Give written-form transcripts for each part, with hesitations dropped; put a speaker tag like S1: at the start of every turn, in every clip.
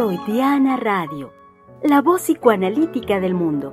S1: Freudiana Radio, la voz psicoanalítica del mundo.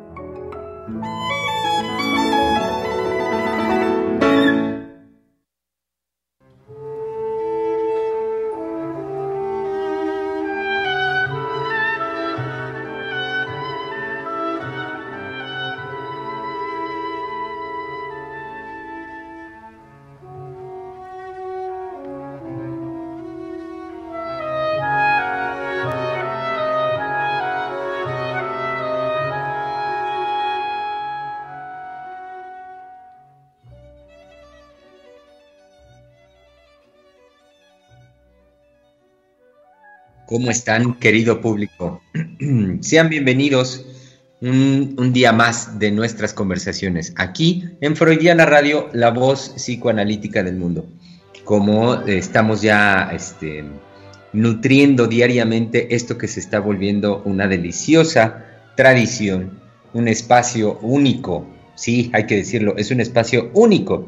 S2: ¿Cómo están, querido público? Sean bienvenidos un día más de nuestras conversaciones aquí en Freudiana Radio, la voz psicoanalítica del mundo. Como estamos ya nutriendo diariamente esto que se está volviendo una deliciosa tradición, un espacio único, sí, hay que decirlo, es un espacio único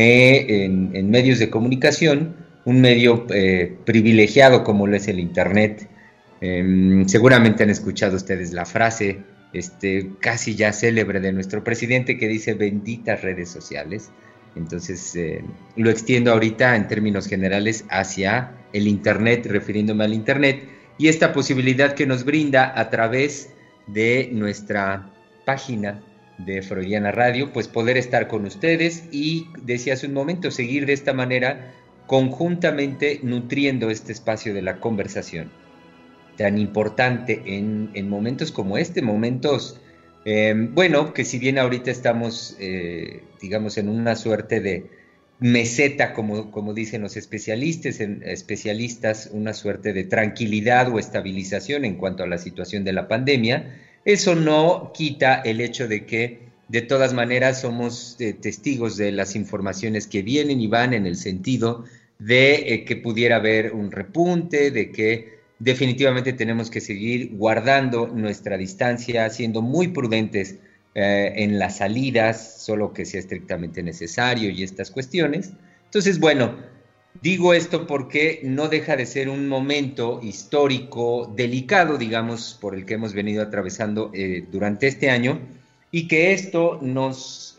S2: en medios de comunicación, un medio privilegiado como lo es el Internet. Seguramente han escuchado ustedes la frase casi ya célebre de nuestro presidente que dice benditas redes sociales. Entonces lo extiendo ahorita en términos generales hacia el Internet, refiriéndome al Internet y esta posibilidad que nos brinda a través de nuestra página de Freudiana Radio, pues poder estar con ustedes y, decía hace un momento, seguir de esta manera conjuntamente nutriendo este espacio de la conversación tan importante en momentos como momentos, bueno, que si bien ahorita estamos, digamos, en una suerte de meseta, como dicen los especialistas, una suerte de tranquilidad o estabilización en cuanto a la situación de la pandemia, eso no quita el hecho de que de todas maneras somos testigos de las informaciones que vienen y van en el sentido de que pudiera haber un repunte, de que definitivamente tenemos que seguir guardando nuestra distancia, siendo muy prudentes en las salidas, solo que sea estrictamente necesario y estas cuestiones. Entonces, bueno, digo esto porque no deja de ser un momento histórico delicado, digamos, por el que hemos venido atravesando durante este año, y que esto nos,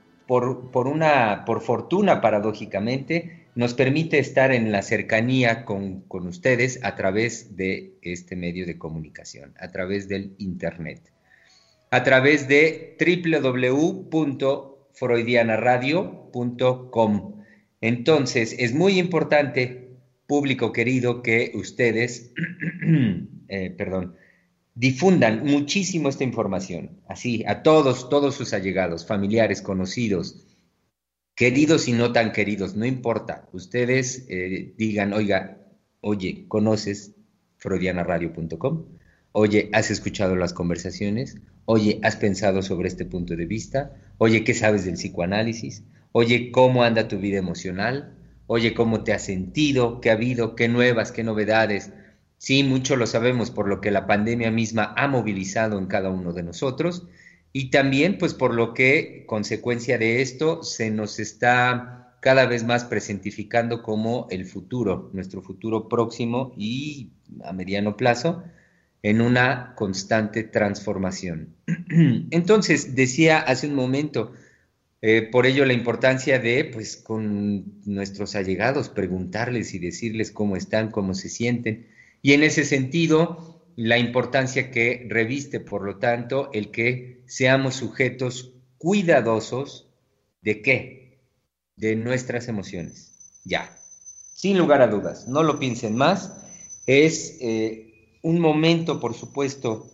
S2: por fortuna, paradójicamente, nos permite estar en la cercanía con ustedes a través de este medio de comunicación, a través del Internet, a través de www.freudianaradio.com. Entonces, es muy importante, público querido, que ustedes, difundan muchísimo esta información, así, a todos sus allegados, familiares, conocidos, queridos y no tan queridos, no importa. Ustedes digan, oye, ¿conoces freudianaradio.com? Oye, ¿has escuchado las conversaciones? Oye, ¿has pensado sobre este punto de vista? Oye, ¿qué sabes del psicoanálisis? Oye, ¿cómo anda tu vida emocional? Oye, ¿cómo te has sentido? ¿Qué ha habido? ¿Qué nuevas? ¿Qué novedades? Sí, mucho lo sabemos por lo que la pandemia misma ha movilizado en cada uno de nosotros y también pues por lo que, consecuencia de esto, se nos está cada vez más presentificando como el futuro, nuestro futuro próximo y a mediano plazo, en una constante transformación. Entonces, decía hace un momento, por ello la importancia de, pues, con nuestros allegados, preguntarles y decirles cómo están, cómo se sienten. Y en ese sentido, la importancia que reviste, por lo tanto, el que seamos sujetos cuidadosos ¿de qué? De nuestras emociones. Ya, sin lugar a dudas, no lo piensen más. Es un momento, por supuesto,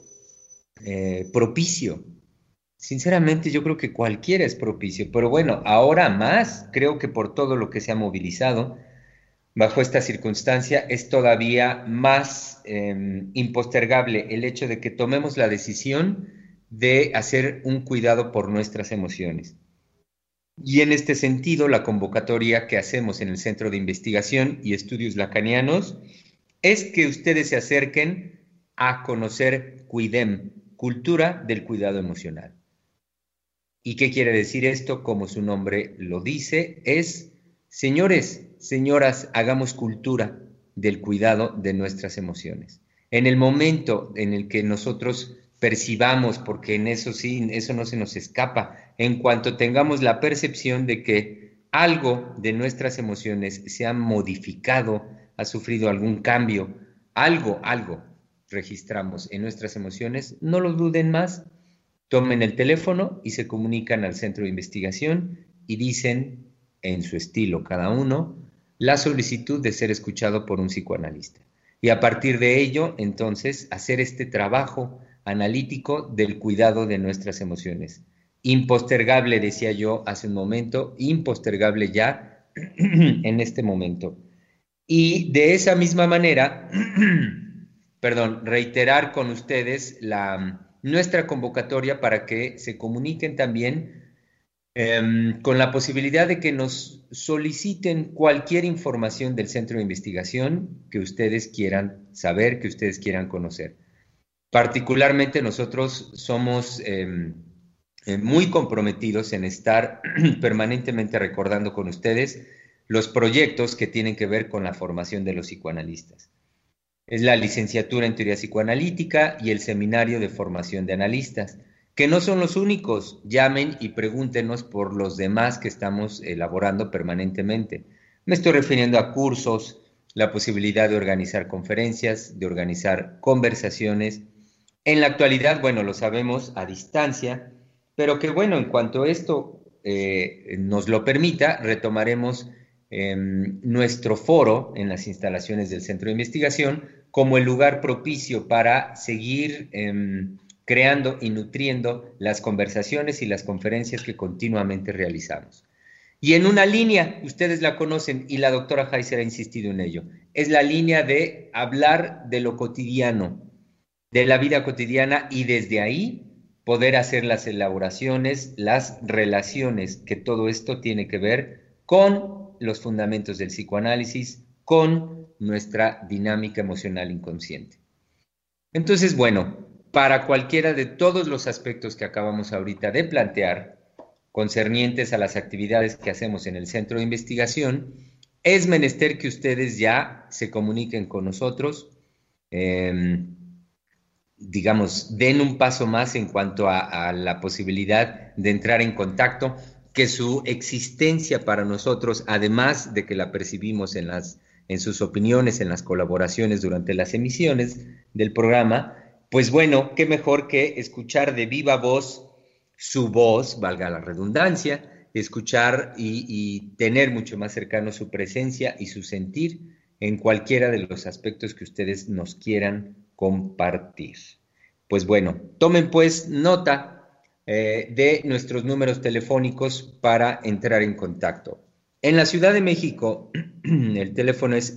S2: propicio. Sinceramente, yo creo que cualquiera es propicio, pero bueno, ahora más, creo que por todo lo que se ha movilizado, bajo esta circunstancia es todavía más impostergable el hecho de que tomemos la decisión de hacer un cuidado por nuestras emociones. Y en este sentido, la convocatoria que hacemos en el Centro de Investigación y Estudios Lacanianos es que ustedes se acerquen a conocer Cuidem, Cultura del Cuidado Emocional. ¿Y qué quiere decir esto? Como su nombre lo dice, es, señores, señoras, hagamos cultura del cuidado de nuestras emociones. En el momento en el que nosotros percibamos, porque en eso sí, eso no se nos escapa, en cuanto tengamos la percepción de que algo de nuestras emociones se ha modificado, ha sufrido algún cambio, algo registramos en nuestras emociones, no lo duden más, tomen el teléfono y se comunican al centro de investigación y dicen, en su estilo cada uno, la solicitud de ser escuchado por un psicoanalista. Y a partir de ello, entonces, hacer este trabajo analítico del cuidado de nuestras emociones. Impostergable, decía yo hace un momento, impostergable ya en este momento. Y de esa misma manera, perdón, reiterar con ustedes nuestra convocatoria para que se comuniquen también con la posibilidad de que nos soliciten cualquier información del centro de investigación que ustedes quieran saber, que ustedes quieran conocer. Particularmente nosotros somos muy comprometidos en estar permanentemente recordando con ustedes los proyectos que tienen que ver con la formación de los psicoanalistas. Es la licenciatura en teoría psicoanalítica y el seminario de formación de analistas, que no son los únicos. Llamen y pregúntenos por los demás que estamos elaborando permanentemente. Me estoy refiriendo a cursos, la posibilidad de organizar conferencias, de organizar conversaciones. En la actualidad, bueno, lo sabemos a distancia, pero que bueno, en cuanto esto nos lo permita, retomaremos nuestro foro en las instalaciones del Centro de Investigación como el lugar propicio para seguir creando y nutriendo las conversaciones y las conferencias que continuamente realizamos. Y en una línea, ustedes la conocen y la doctora Heiser ha insistido en ello, es la línea de hablar de lo cotidiano, de la vida cotidiana y desde ahí poder hacer las elaboraciones, las relaciones, que todo esto tiene que ver con los fundamentos del psicoanálisis, con nuestra dinámica emocional inconsciente. Entonces, bueno, para cualquiera de todos los aspectos que acabamos ahorita de plantear, concernientes a las actividades que hacemos en el centro de investigación, es menester que ustedes ya se comuniquen con nosotros, digamos, den un paso más en cuanto a la posibilidad de entrar en contacto, que su existencia para nosotros, además de que la percibimos en sus opiniones, en las colaboraciones durante las emisiones del programa, pues bueno, qué mejor que escuchar de viva voz su voz, valga la redundancia, escuchar y tener mucho más cercano su presencia y su sentir en cualquiera de los aspectos que ustedes nos quieran compartir. Pues bueno, tomen pues nota de nuestros números telefónicos para entrar en contacto. En la Ciudad de México, el teléfono es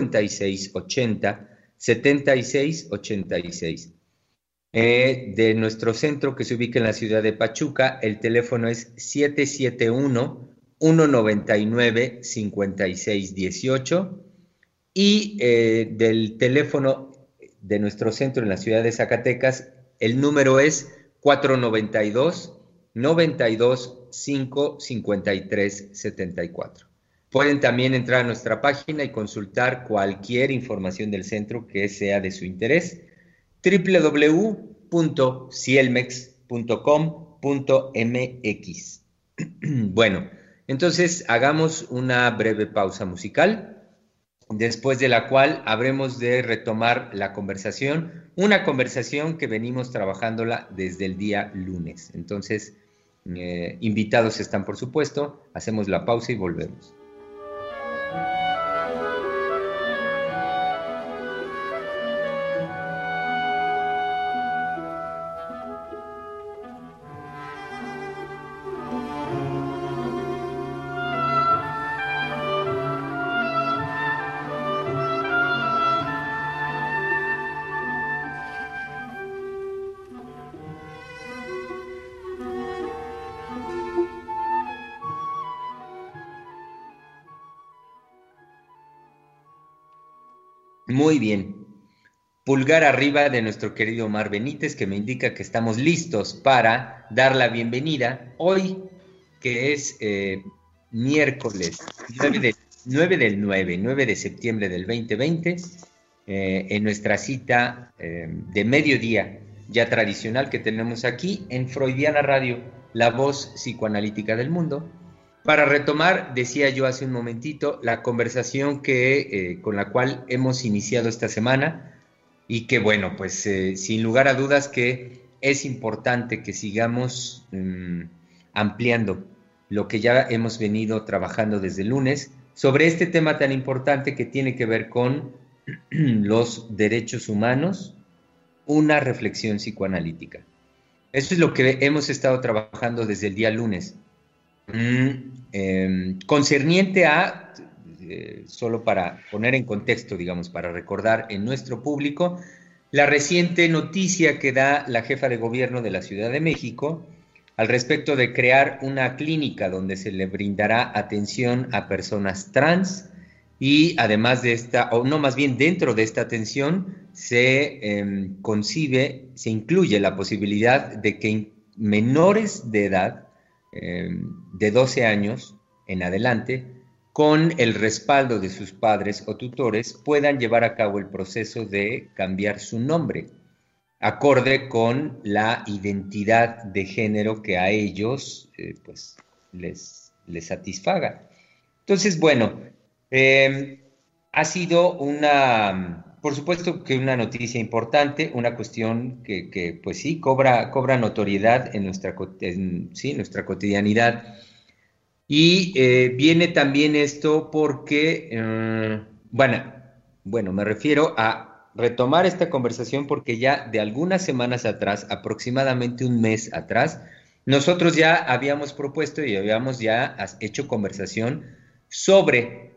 S2: 5680-7686. De nuestro centro, que se ubica en la ciudad de Pachuca, el teléfono es 771-199-5618. Y del teléfono de nuestro centro en la ciudad de Zacatecas, el número es 492-92-553-74. Pueden también entrar a nuestra página y consultar cualquier información del centro que sea de su interés, www.cielmex.com.mx. Bueno, entonces hagamos una breve pausa musical, después de la cual habremos de retomar la conversación, una conversación que venimos trabajándola desde el día lunes. Entonces, invitados están, por supuesto, hacemos la pausa y volvemos. Muy bien. Pulgar arriba de nuestro querido Omar Benítez, que me indica que estamos listos para dar la bienvenida hoy, que es miércoles 9 de septiembre del 2020, en nuestra cita de mediodía, ya tradicional que tenemos aquí en Freudiana Radio, la voz psicoanalítica del mundo, para retomar, decía yo hace un momentito, la conversación con la cual hemos iniciado esta semana y que, bueno, pues sin lugar a dudas que es importante que sigamos ampliando lo que ya hemos venido trabajando desde el lunes sobre este tema tan importante que tiene que ver con los derechos humanos, una reflexión psicoanalítica. Eso es lo que hemos estado trabajando desde el día lunes. Concerniente a, solo para poner en contexto, digamos, para recordar en nuestro público, la reciente noticia que da la jefa de gobierno de la Ciudad de México al respecto de crear una clínica donde se le brindará atención a personas trans y además de esta, o no, más bien dentro de esta atención se se incluye la posibilidad de que menores de edad, de 12 años en adelante, con el respaldo de sus padres o tutores, puedan llevar a cabo el proceso de cambiar su nombre, acorde con la identidad de género que a ellos pues les satisfaga. Entonces, bueno, ha sido por supuesto que una noticia importante, una cuestión que pues sí, cobra notoriedad en nuestra cotidianidad. Y viene también esto porque, bueno, me refiero a retomar esta conversación porque ya de algunas semanas atrás, aproximadamente un mes atrás, nosotros ya habíamos propuesto y habíamos ya hecho conversación sobre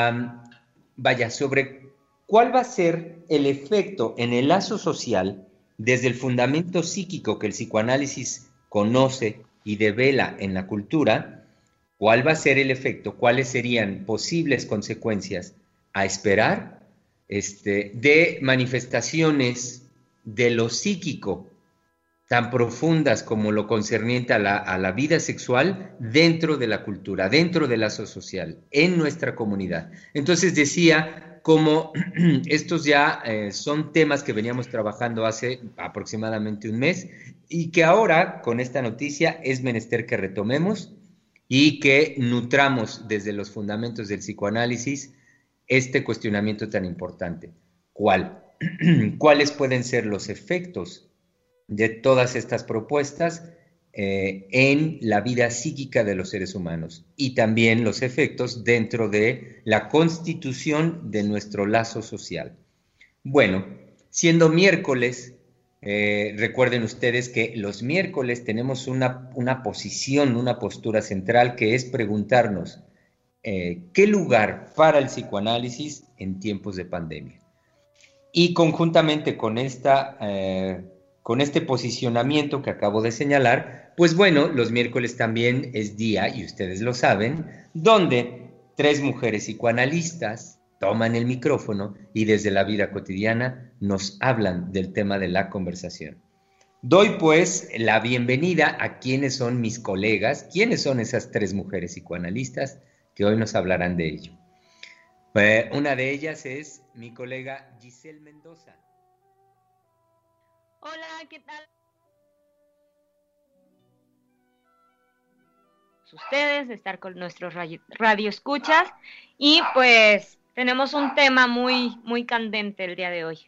S2: sobre cuál va a ser el efecto en el lazo social desde el fundamento psíquico que el psicoanálisis conoce y devela en la cultura. ¿Cuál va a ser el efecto? ¿Cuáles serían posibles consecuencias a esperar de manifestaciones de lo psíquico tan profundas como lo concerniente a la vida sexual dentro de la cultura, dentro del lazo social, en nuestra comunidad? Entonces decía como estos ya son temas que veníamos trabajando hace aproximadamente un mes y que ahora con esta noticia es menester que retomemos y que nutramos desde los fundamentos del psicoanálisis este cuestionamiento tan importante. ¿Cuáles pueden ser los efectos de todas estas propuestas en la vida psíquica de los seres humanos? Y también los efectos dentro de la constitución de nuestro lazo social. Bueno, siendo miércoles, recuerden ustedes que los miércoles tenemos una posición, una postura central que es preguntarnos ¿qué lugar para el psicoanálisis en tiempos de pandemia? Y conjuntamente con este posicionamiento que acabo de señalar, pues bueno, los miércoles también es día, y ustedes lo saben, donde 3 mujeres psicoanalistas toman el micrófono y desde la vida cotidiana nos hablan del tema de la conversación. Doy pues la bienvenida a quienes son mis colegas, quiénes son esas 3 mujeres psicoanalistas que hoy nos hablarán de ello. Una de ellas es mi colega Giselle Mendoza.
S3: Hola, ¿qué tal? Ustedes, de estar con nuestros radio escuchas y pues tenemos un tema muy, muy candente el día de hoy.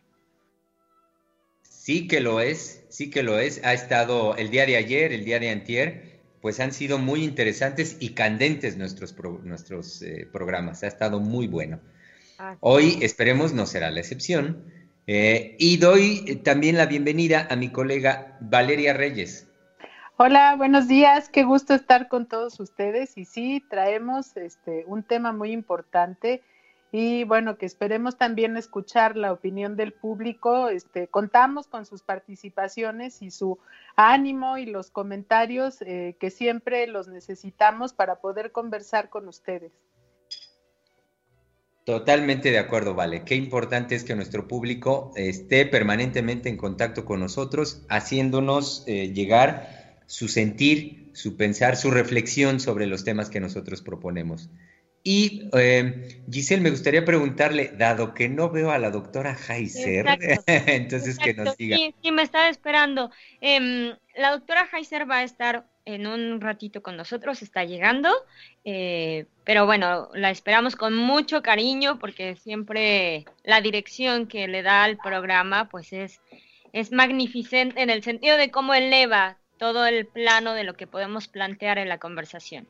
S2: Sí que lo es, sí que lo es. Ha estado el día de ayer, el día de antier, pues han sido muy interesantes y candentes nuestros programas. Ha estado muy bueno. Hoy, esperemos, no será la excepción. Y doy también la bienvenida a mi colega Valeria Reyes.
S4: Hola, buenos días, qué gusto estar con todos ustedes y sí, traemos un tema muy importante y bueno, que esperemos también escuchar la opinión del público, contamos con sus participaciones y su ánimo y los comentarios que siempre los necesitamos para poder conversar con ustedes.
S2: Totalmente de acuerdo, Vale. Qué importante es que nuestro público esté permanentemente en contacto con nosotros, haciéndonos llegar su sentir, su pensar, su reflexión sobre los temas que nosotros proponemos. Y Giselle, me gustaría preguntarle, dado que no veo a la doctora Heiser,
S3: Exacto,
S2: entonces que
S3: exacto.
S2: nos diga.
S3: Sí, sí, me estaba esperando. La doctora Heiser va a estar en un ratito con nosotros, está llegando, pero bueno, la esperamos con mucho cariño porque siempre la dirección que le da al programa pues es magnificente en el sentido de cómo eleva todo el plano de lo que podemos plantear en la conversación.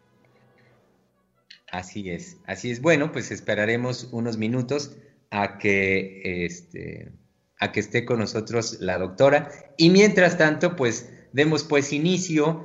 S2: Así es, así es. Bueno, pues esperaremos unos minutos a a que esté con nosotros la doctora. Y mientras tanto, pues demos pues inicio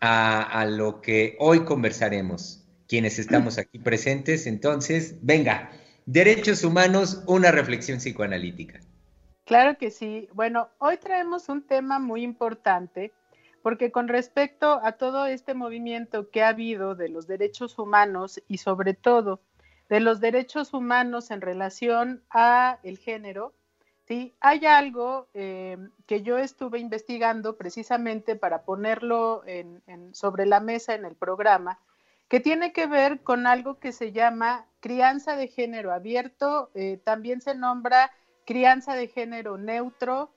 S2: a lo que hoy conversaremos, quienes estamos aquí presentes. Entonces, venga, derechos humanos, una reflexión psicoanalítica.
S4: Claro que sí. Bueno, hoy traemos un tema muy importante porque con respecto a todo este movimiento que ha habido de los derechos humanos y sobre todo de los derechos humanos en relación a el género, sí, hay algo que yo estuve investigando precisamente para ponerlo sobre la mesa en el programa, que tiene que ver con algo que se llama crianza de género abierto, también se nombra crianza de género neutro,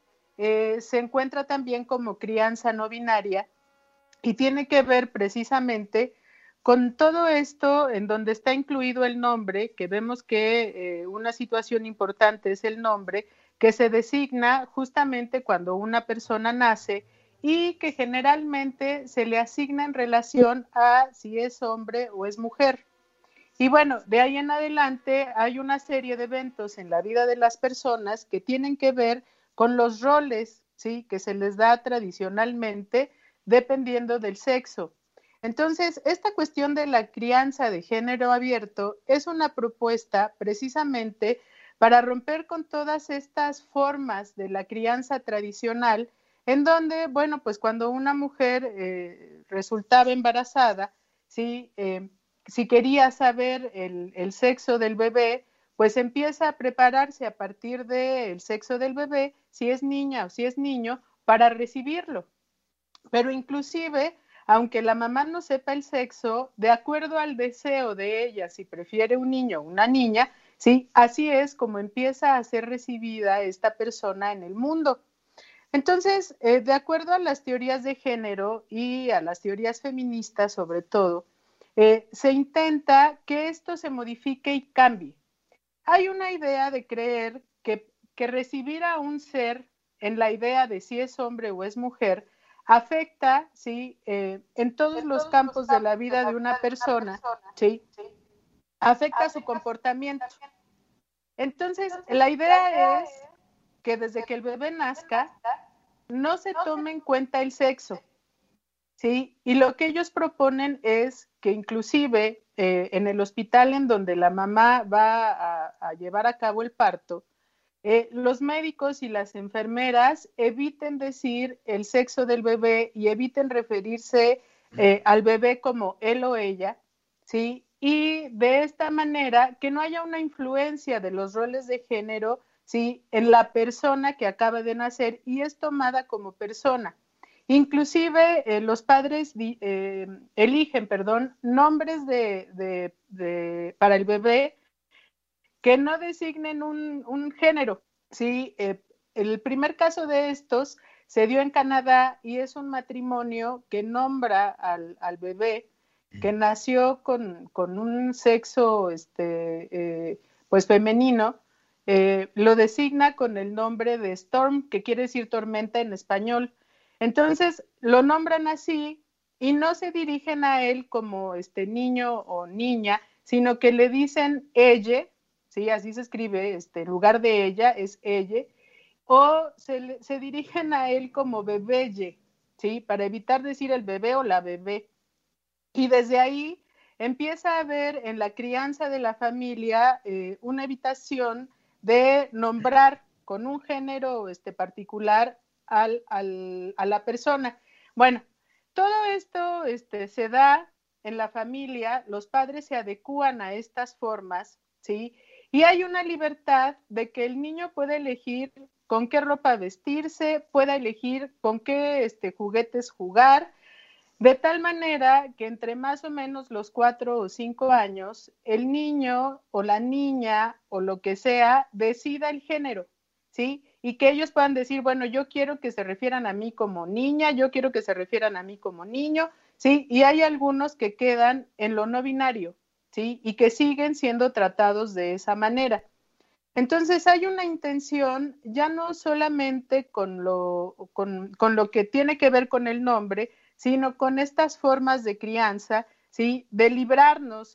S4: se encuentra también como crianza no binaria y tiene que ver precisamente con todo esto en donde está incluido el nombre, que vemos que una situación importante es el nombre, que se designa justamente cuando una persona nace y que generalmente se le asigna en relación a si es hombre o es mujer. Y bueno, de ahí en adelante hay una serie de eventos en la vida de las personas que tienen que ver con los roles, ¿sí? Que se les da tradicionalmente dependiendo del sexo. Entonces, esta cuestión de la crianza de género abierto es una propuesta precisamente para romper con todas estas formas de la crianza tradicional, en donde, bueno, pues cuando una mujer resultaba embarazada, ¿sí? Si quería saber el sexo del bebé, pues empieza a prepararse a partir del sexo del bebé, si es niña o si es niño, para recibirlo. Pero inclusive, aunque la mamá no sepa el sexo, de acuerdo al deseo de ella, si prefiere un niño o una niña, sí, así es como empieza a ser recibida esta persona en el mundo. Entonces, de acuerdo a las teorías de género y a las teorías feministas sobre todo, se intenta que esto se modifique y cambie. Hay una idea de creer que recibir a un ser en la idea de si es hombre o es mujer afecta, ¿sí? En todos los campos de la vida de una persona, ¿sí? Afecta su comportamiento. Entonces, la idea es que desde que el bebé nazca, no se tome en cuenta el sexo, ¿sí? Y lo que ellos proponen es que inclusive en el hospital en donde la mamá va a llevar a cabo el parto, los médicos y las enfermeras eviten decir el sexo del bebé y eviten referirse al bebé como él o ella, ¿sí? Y de esta manera que no haya una influencia de los roles de género, ¿sí? En la persona que acaba de nacer y es tomada como persona. Inclusive los padres eligen, nombres para el bebé que no designen un género. ¿Sí? El primer caso de estos se dio en Canadá y es un matrimonio que nombra al bebé que nació con un sexo pues femenino, lo designa con el nombre de Storm, que quiere decir tormenta en español. Entonces lo nombran así y no se dirigen a él como niño o niña, sino que le dicen ella, ¿sí? Así se escribe, en lugar de ella es ella, o se dirigen a él como bebeye, ¿sí? Para evitar decir el bebé o la bebé. Y desde ahí empieza a haber en la crianza de la familia una evitación de nombrar con un género particular a la persona. Bueno, todo esto se da en la familia, los padres se adecúan a estas formas, ¿sí? Y hay una libertad de que el niño puede elegir con qué ropa vestirse, pueda elegir con qué juguetes jugar, De tal manera que entre más o menos los 4 o 5 años, el niño o la niña o lo que sea decida el género, ¿sí? Y que ellos puedan decir, bueno, yo quiero que se refieran a mí como niña, yo quiero que se refieran a mí como niño, ¿sí? Y hay algunos que quedan en lo no binario, ¿sí? Y que siguen siendo tratados de esa manera. Entonces hay una intención ya no solamente con lo que tiene que ver con el nombre, sino con estas formas de crianza, ¿sí? De librarnos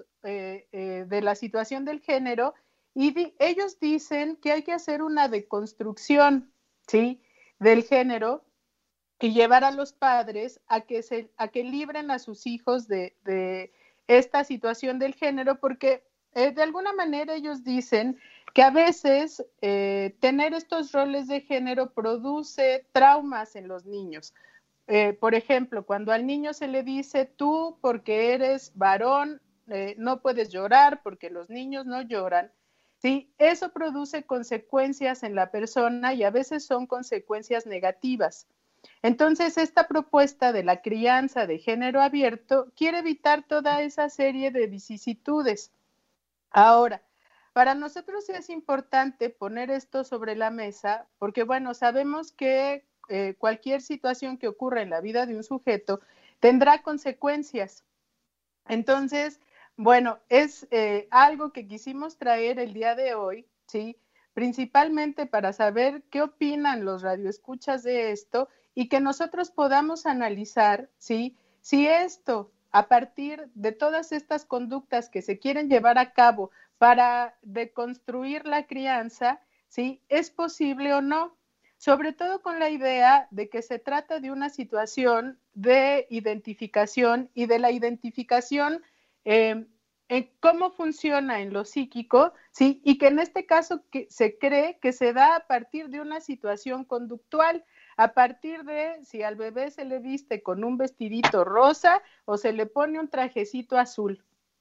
S4: de la situación del género, y ellos dicen que hay que hacer una deconstrucción, ¿sí? Del género y llevar a los padres a que libren a sus hijos de esta situación del género, porque de alguna manera ellos dicen que a veces tener estos roles de género produce traumas en los niños. Por ejemplo, cuando al niño se le dice, tú porque eres varón no puedes llorar porque los niños no lloran, ¿sí? Eso produce consecuencias en la persona y a veces son consecuencias negativas. Entonces, esta propuesta de la crianza de género abierto quiere evitar toda esa serie de vicisitudes. Ahora, para nosotros es importante poner esto sobre la mesa porque, bueno, sabemos que cualquier situación que ocurra en la vida de un sujeto tendrá consecuencias. Entonces, bueno, es algo que quisimos traer el día de hoy, ¿sí? Principalmente para saber qué opinan los radioescuchas de esto y que nosotros podamos analizar, ¿sí? Si esto, a partir de todas estas conductas que se quieren llevar a cabo para deconstruir la crianza, ¿sí? ¿Es posible o no? Sobre todo con la idea de que se trata de una situación de identificación y de la identificación en cómo funciona en lo psíquico, ¿sí? Y que en este caso que se cree que se da a partir de una situación conductual, a partir de si al bebé se le viste con un vestidito rosa o se le pone un trajecito azul,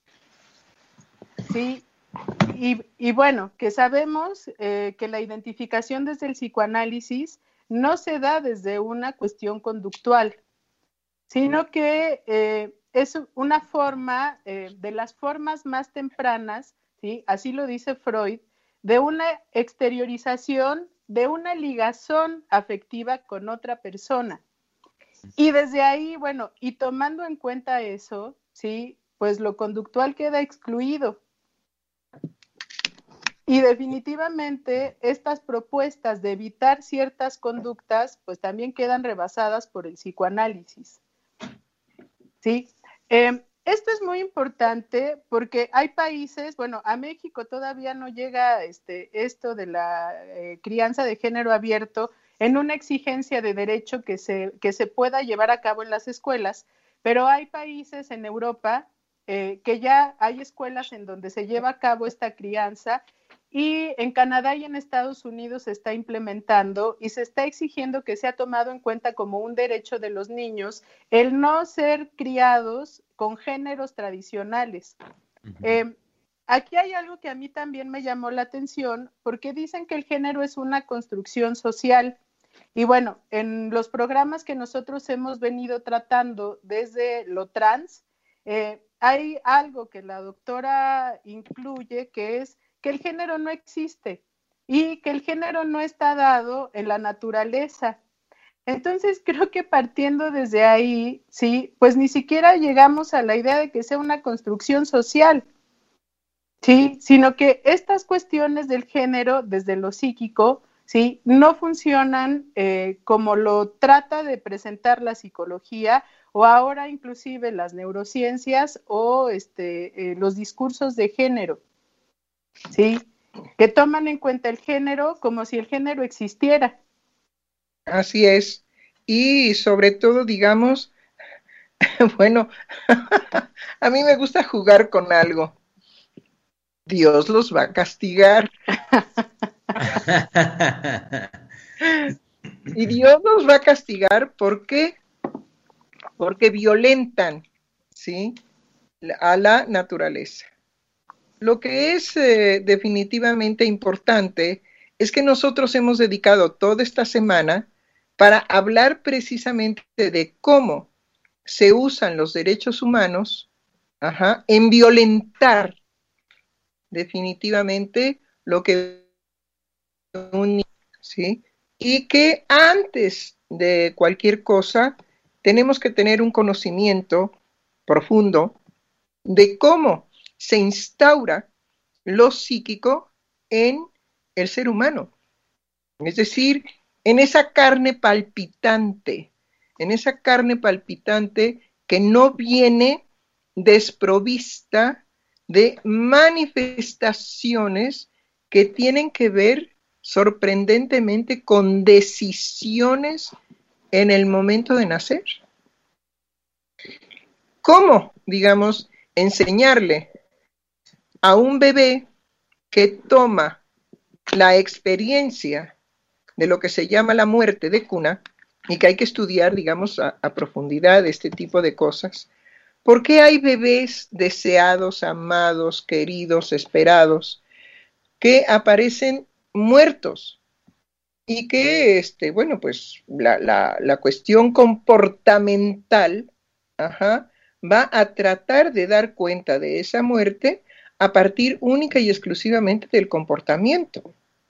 S4: ¿sí? Y bueno, que sabemos que la identificación desde el psicoanálisis no se da desde una cuestión conductual, sino que es una forma, de las formas más tempranas, ¿sí? Así lo dice Freud, de una exteriorización, de una ligazón afectiva con otra persona. Y desde ahí, bueno, y tomando en cuenta eso, ¿sí? Pues lo conductual queda excluido. Y definitivamente estas propuestas de evitar ciertas conductas, pues también quedan rebasadas por el psicoanálisis. ¿Sí? Esto es muy importante porque hay países, bueno, a México todavía no llega esto de la crianza de género abierto en una exigencia de derecho que se pueda llevar a cabo en las escuelas, pero hay países en Europa que ya hay escuelas en donde se lleva a cabo esta crianza, y en Canadá y en Estados Unidos se está implementando y se está exigiendo que sea tomado en cuenta como un derecho de los niños el no ser criados con géneros tradicionales. Aquí hay algo que a mí también me llamó la atención, porque dicen que el género es una construcción social. Y bueno, en los programas que nosotros hemos venido tratando desde lo trans, hay algo que la doctora incluye, que es que el género no existe y que el género no está dado en la naturaleza. Entonces creo que partiendo desde ahí, sí, pues ni siquiera llegamos a la idea de que sea una construcción social, sí, sino que estas cuestiones del género desde lo psíquico, sí, no funcionan como lo trata de presentar la psicología o ahora inclusive las neurociencias o los discursos de género. ¿Sí? Que toman en cuenta el género como si el género existiera.
S5: Así es. Y sobre todo, digamos, bueno, a mí me gusta jugar con algo. Dios los va a castigar. Y Dios los va a castigar, ¿por qué? Porque violentan, ¿sí?, a la naturaleza. Lo que es definitivamente importante es que nosotros hemos dedicado toda esta semana para hablar precisamente de cómo se usan los derechos humanos en violentar definitivamente lo que un niño, ¿sí? Y que antes de cualquier cosa tenemos que tener un conocimiento profundo de cómo se instaura lo psíquico en el ser humano. Es decir, en esa carne palpitante que no viene desprovista de manifestaciones que tienen que ver sorprendentemente con decisiones en el momento de nacer. ¿Cómo, digamos, enseñarle a un bebé que toma la experiencia de lo que se llama la muerte de cuna y que hay que estudiar, digamos, a profundidad este tipo de cosas? ¿Por qué hay bebés deseados, amados, queridos, esperados, que aparecen muertos? Y que, bueno, pues la cuestión comportamental, va a tratar de dar cuenta de esa muerte a partir única y exclusivamente del comportamiento.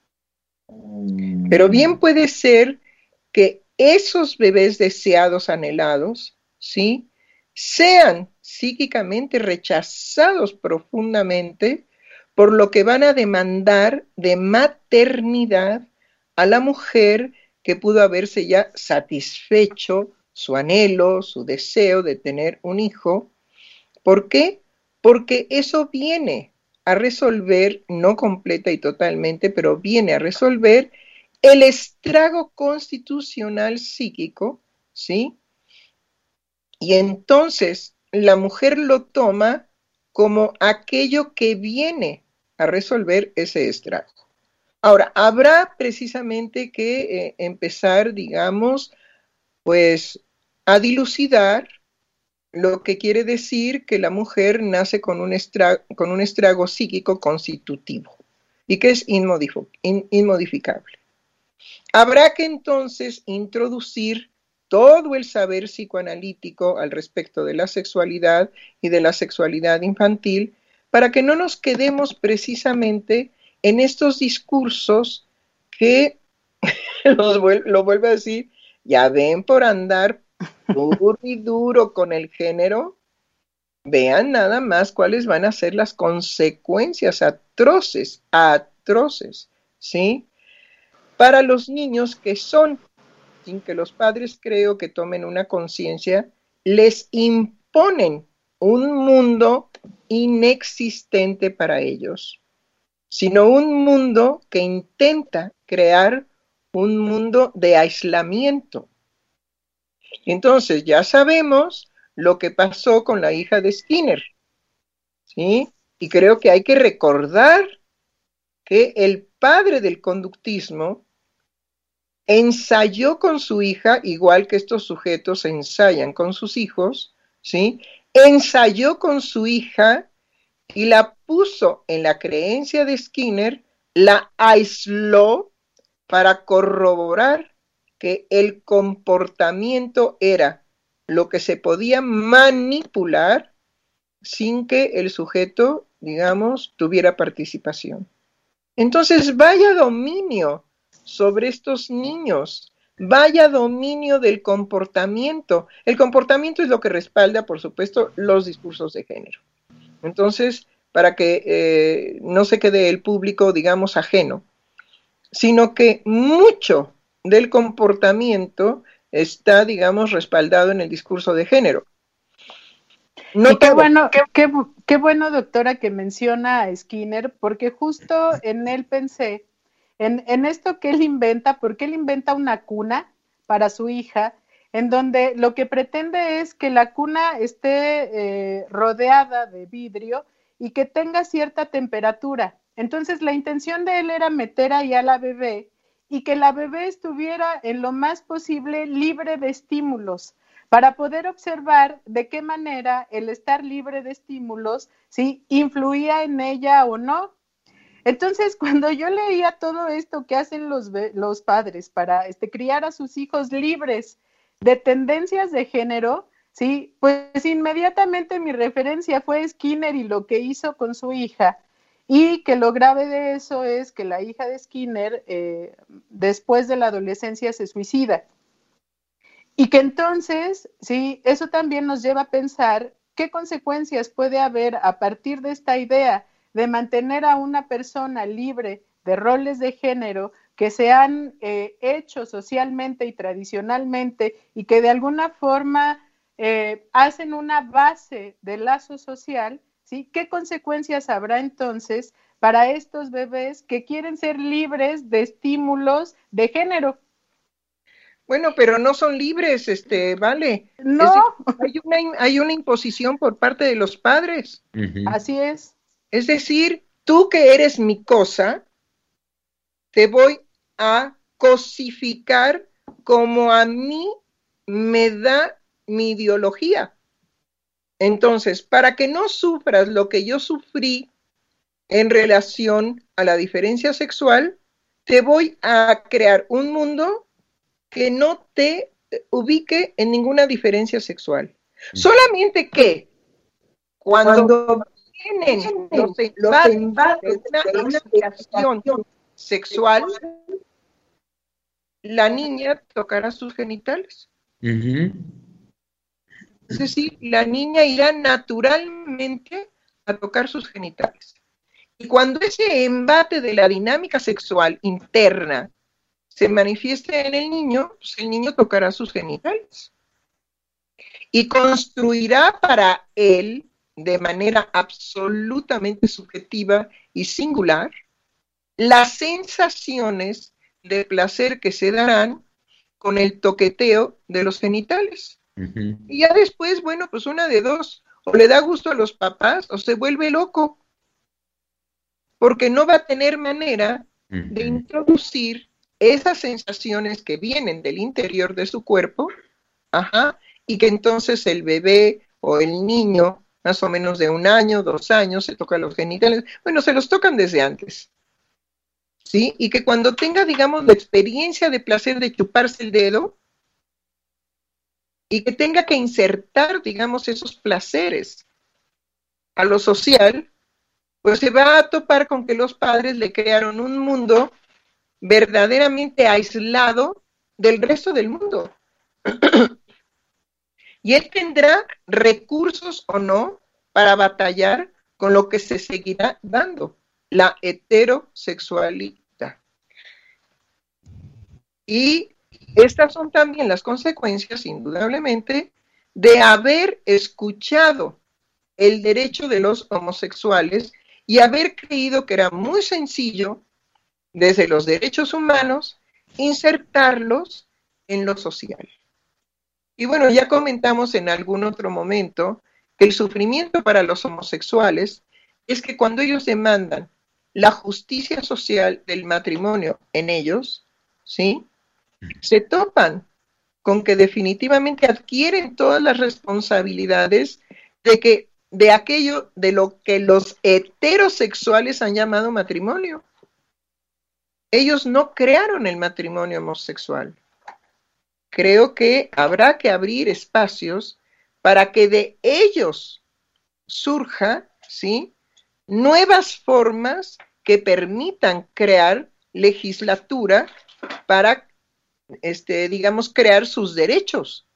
S5: Pero bien puede ser que esos bebés deseados, anhelados, ¿sí?, sean psíquicamente rechazados profundamente por lo que van a demandar de maternidad a la mujer que pudo haberse ya satisfecho su anhelo, su deseo de tener un hijo. ¿Por qué? Porque eso viene a resolver, no completa y totalmente, pero viene a resolver el estrago constitucional psíquico, ¿sí? Y entonces la mujer lo toma como aquello que viene a resolver ese estrago. Ahora, habrá precisamente que empezar, digamos, pues a dilucidar lo que quiere decir que la mujer nace con un estrago psíquico constitutivo y que es inmodificable. Habrá que entonces introducir todo el saber psicoanalítico al respecto de la sexualidad y de la sexualidad infantil para que no nos quedemos precisamente en estos discursos que, lo vuelvo a decir, ya ven, por andar duro y duro con el género, vean nada más cuáles van a ser las consecuencias atroces, ¿sí? Para los niños que son, sin que los padres creo que tomen una conciencia, les imponen un mundo inexistente para ellos, sino un mundo que intenta crear un mundo de aislamiento. Entonces ya sabemos lo que pasó con la hija de Skinner, ¿sí? Y creo que hay que recordar que el padre del conductismo ensayó con su hija, igual que estos sujetos ensayan con sus hijos, ¿sí? Ensayó con su hija y la puso en la creencia de Skinner, la aisló para corroborar que el comportamiento era lo que se podía manipular sin que el sujeto, digamos, tuviera participación. Entonces, vaya dominio sobre estos niños, vaya dominio del comportamiento. El comportamiento es lo que respalda, por supuesto, los discursos de género. Entonces, para que no se quede el público, digamos, ajeno, sino que mucho del comportamiento está, digamos, respaldado en el discurso de género.
S4: No, y qué bueno, doctora, que menciona a Skinner, porque justo en él pensé, en esto que él inventa, porque él inventa una cuna para su hija, en donde lo que pretende es que la cuna esté rodeada de vidrio y que tenga cierta temperatura. Entonces la intención de él era meter ahí a la bebé y que la bebé estuviera en lo más posible libre de estímulos, para poder observar de qué manera el estar libre de estímulos, ¿sí?, influía en ella o no. Entonces, cuando yo leía todo esto que hacen los padres para criar a sus hijos libres de tendencias de género, Sí, pues inmediatamente mi referencia fue Skinner y lo que hizo con su hija, y que lo grave de eso es que la hija de Skinner, después de la adolescencia, se suicida. Y que entonces, sí, eso también nos lleva a pensar qué consecuencias puede haber a partir de esta idea de mantener a una persona libre de roles de género que se han hecho socialmente y tradicionalmente y que de alguna forma hacen una base de lazo social, ¿sí? ¿Qué consecuencias habrá entonces para estos bebés que quieren ser libres de estímulos de género?
S5: Bueno, pero no son libres, vale.
S4: No,
S5: Hay una imposición por parte de los padres.
S4: así es.
S5: Es decir, tú que eres mi cosa, te voy a cosificar como a mí me da mi ideología. Entonces, para que no sufras lo que yo sufrí en relación a la diferencia sexual, te voy a crear un mundo que no te ubique en ninguna diferencia sexual. Solamente que cuando tienen los embates de una explicación sexual, la niña tocará sus genitales. Es decir, la niña irá naturalmente a tocar sus genitales. Y cuando ese embate de la dinámica sexual interna se manifieste en el niño, pues el niño tocará sus genitales. Y construirá para él, de manera absolutamente subjetiva y singular, las sensaciones de placer que se darán con el toqueteo de los genitales. Y ya después, bueno, pues una de dos, o le da gusto a los papás o se vuelve loco, porque no va a tener manera de introducir esas sensaciones que vienen del interior de su cuerpo, y que entonces el bebé o el niño, más o menos de 1 año, 2 años, se toca los genitales, bueno, se los tocan desde antes, ¿sí? Y que cuando tenga, digamos, la experiencia de placer de chuparse el dedo, y que tenga que insertar, digamos, esos placeres a lo social, pues se va a topar con que los padres le crearon un mundo verdaderamente aislado del resto del mundo. Y él tendrá recursos o no para batallar con lo que se seguirá dando, la heterosexualidad. Y estas son también las consecuencias, indudablemente, de haber escuchado el derecho de los homosexuales y haber creído que era muy sencillo, desde los derechos humanos, insertarlos en lo social. Y bueno, ya comentamos en algún otro momento que el sufrimiento para los homosexuales es que cuando ellos demandan la justicia social del matrimonio en ellos, ¿sí?, se topan con que definitivamente adquieren todas las responsabilidades de aquello de lo que los heterosexuales han llamado matrimonio. Ellos no crearon el matrimonio homosexual. Creo que habrá que abrir espacios para que de ellos surja, ¿sí?, nuevas formas que permitan crear legislatura para, digamos, crear sus derechos.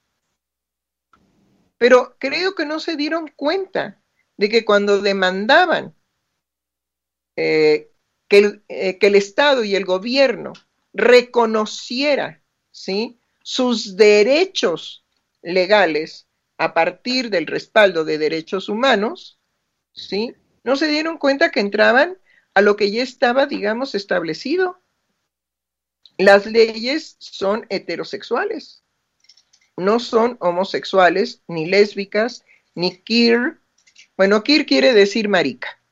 S5: Pero creo que no se dieron cuenta de que cuando demandaban que el Estado y el gobierno reconociera, ¿sí?, sus derechos legales a partir del respaldo de derechos humanos, ¿sí?, no se dieron cuenta que entraban a lo que ya estaba, digamos, establecido. Las leyes son heterosexuales, no son homosexuales, ni lésbicas, ni queer. Bueno, queer quiere decir marica.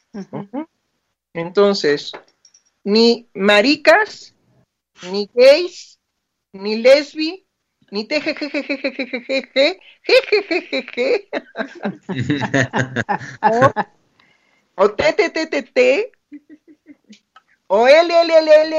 S5: Entonces, ni maricas, ni gays, ni lesbi, ni tejejejejejejejeje, o TTTTT, o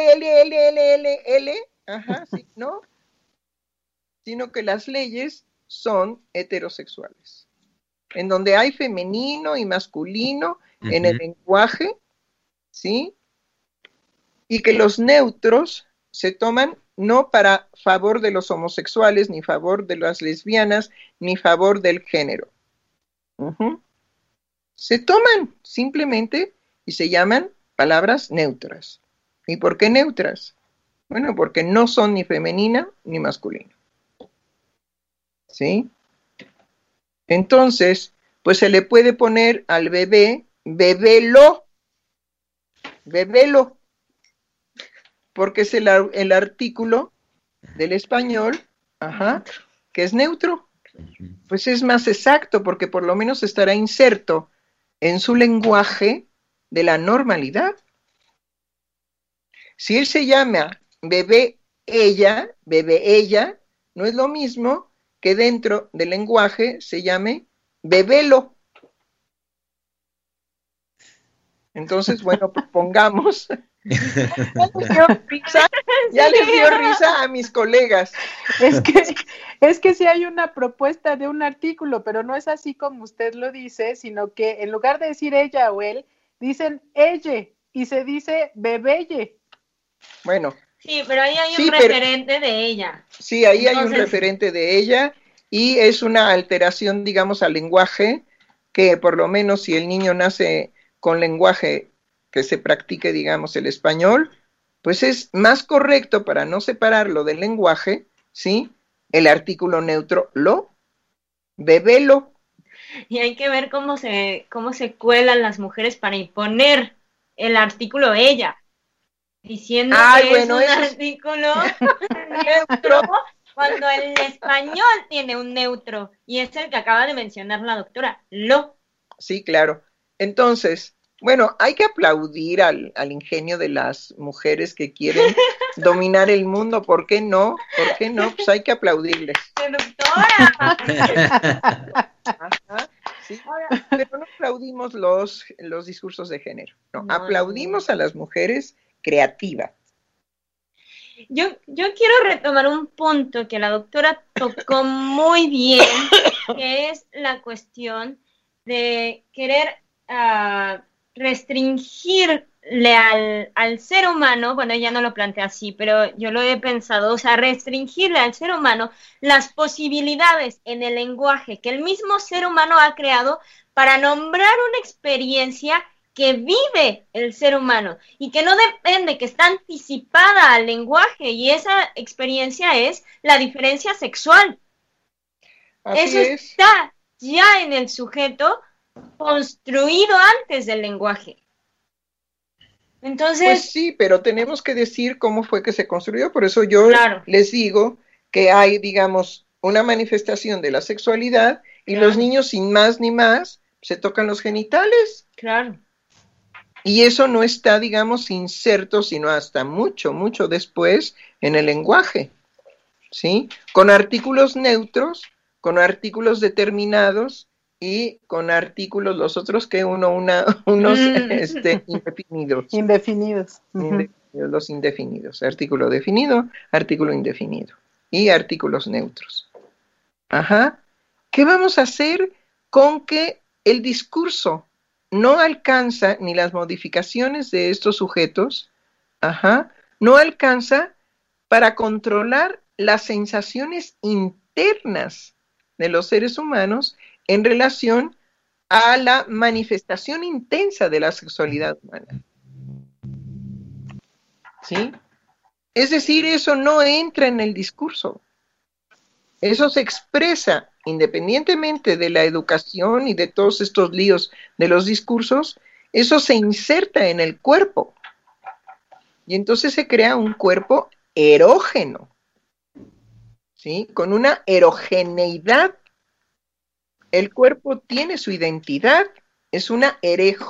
S5: LLLLLLL, sí, ¿no? Sino que las leyes son heterosexuales, en donde hay femenino y masculino en el lenguaje, ¿sí? Y que los neutros se toman no para favor de los homosexuales, ni favor de las lesbianas, ni favor del género. Se toman simplemente y se llaman palabras neutras. ¿Y por qué neutras? Bueno, porque no son ni femenina ni masculina. ¿Sí? Entonces, pues se le puede poner al bebé, bebelo, bebelo, porque es el artículo del español, que es neutro. Pues es más exacto, porque por lo menos estará inserto en su lenguaje de la normalidad. Si él se llama bebé ella, no es lo mismo que dentro del lenguaje se llame bebelo. Entonces, bueno, propongamos. Ya les dio risa a mis colegas.
S4: Es que sí hay una propuesta de un artículo, pero no es así como usted lo dice, sino que en lugar de decir ella o él, dicen ella y se dice bebelle.
S5: Bueno.
S3: Sí, pero ahí hay un referente de ella.
S5: Sí, ahí hay un referente de ella y es una alteración, digamos, al lenguaje que por lo menos si el niño nace con lenguaje que se practique, digamos, el español, pues es más correcto para no separarlo del lenguaje, ¿sí? El artículo neutro lo, bebelo.
S3: Y hay que ver cómo se cuelan las mujeres para imponer el artículo ella, diciendo que es un artículo neutro, cuando el español tiene un neutro, y es el que acaba de mencionar la doctora, lo.
S5: Sí, claro. Entonces, bueno, hay que aplaudir al ingenio de las mujeres que quieren dominar el mundo. ¿Por qué no? ¿Por qué no? Pues hay que aplaudirles.
S3: ¡Doctora!
S5: Sí, pero no aplaudimos los discursos de género. No, aplaudimos a las mujeres creativas.
S3: Yo quiero retomar un punto que la doctora tocó muy bien, que es la cuestión de querer restringirle al ser humano, bueno, ella no lo plantea así, pero yo lo he pensado, o sea, restringirle al ser humano las posibilidades en el lenguaje que el mismo ser humano ha creado para nombrar una experiencia que vive el ser humano y que no depende, que está anticipada al lenguaje, y esa experiencia es la diferencia sexual. Eso está ya en el sujeto construido antes del lenguaje. Entonces,
S5: pues sí, pero tenemos que decir cómo fue que se construyó, por eso yo les digo que hay, digamos, una manifestación de la sexualidad y los niños sin más ni más se tocan los genitales.
S3: Claro.
S5: Y eso no está, digamos, inserto, sino hasta mucho, mucho después en el lenguaje, ¿sí? Con artículos neutros, con artículos determinados y con artículos, los otros que unos indefinidos.
S4: Indefinidos.
S5: Los indefinidos. Artículo definido, artículo indefinido. Y artículos neutros. ¿Qué vamos a hacer con que el discurso no alcanza, ni las modificaciones de estos sujetos, no alcanza para controlar las sensaciones internas de los seres humanos en relación a la manifestación intensa de la sexualidad humana? ¿Sí? Es decir, eso no entra en el discurso. Eso se expresa independientemente de la educación y de todos estos líos de los discursos, eso se inserta en el cuerpo. Y entonces se crea un cuerpo erógeno, ¿sí? Con una erogeneidad. El cuerpo tiene su identidad, es una hereje.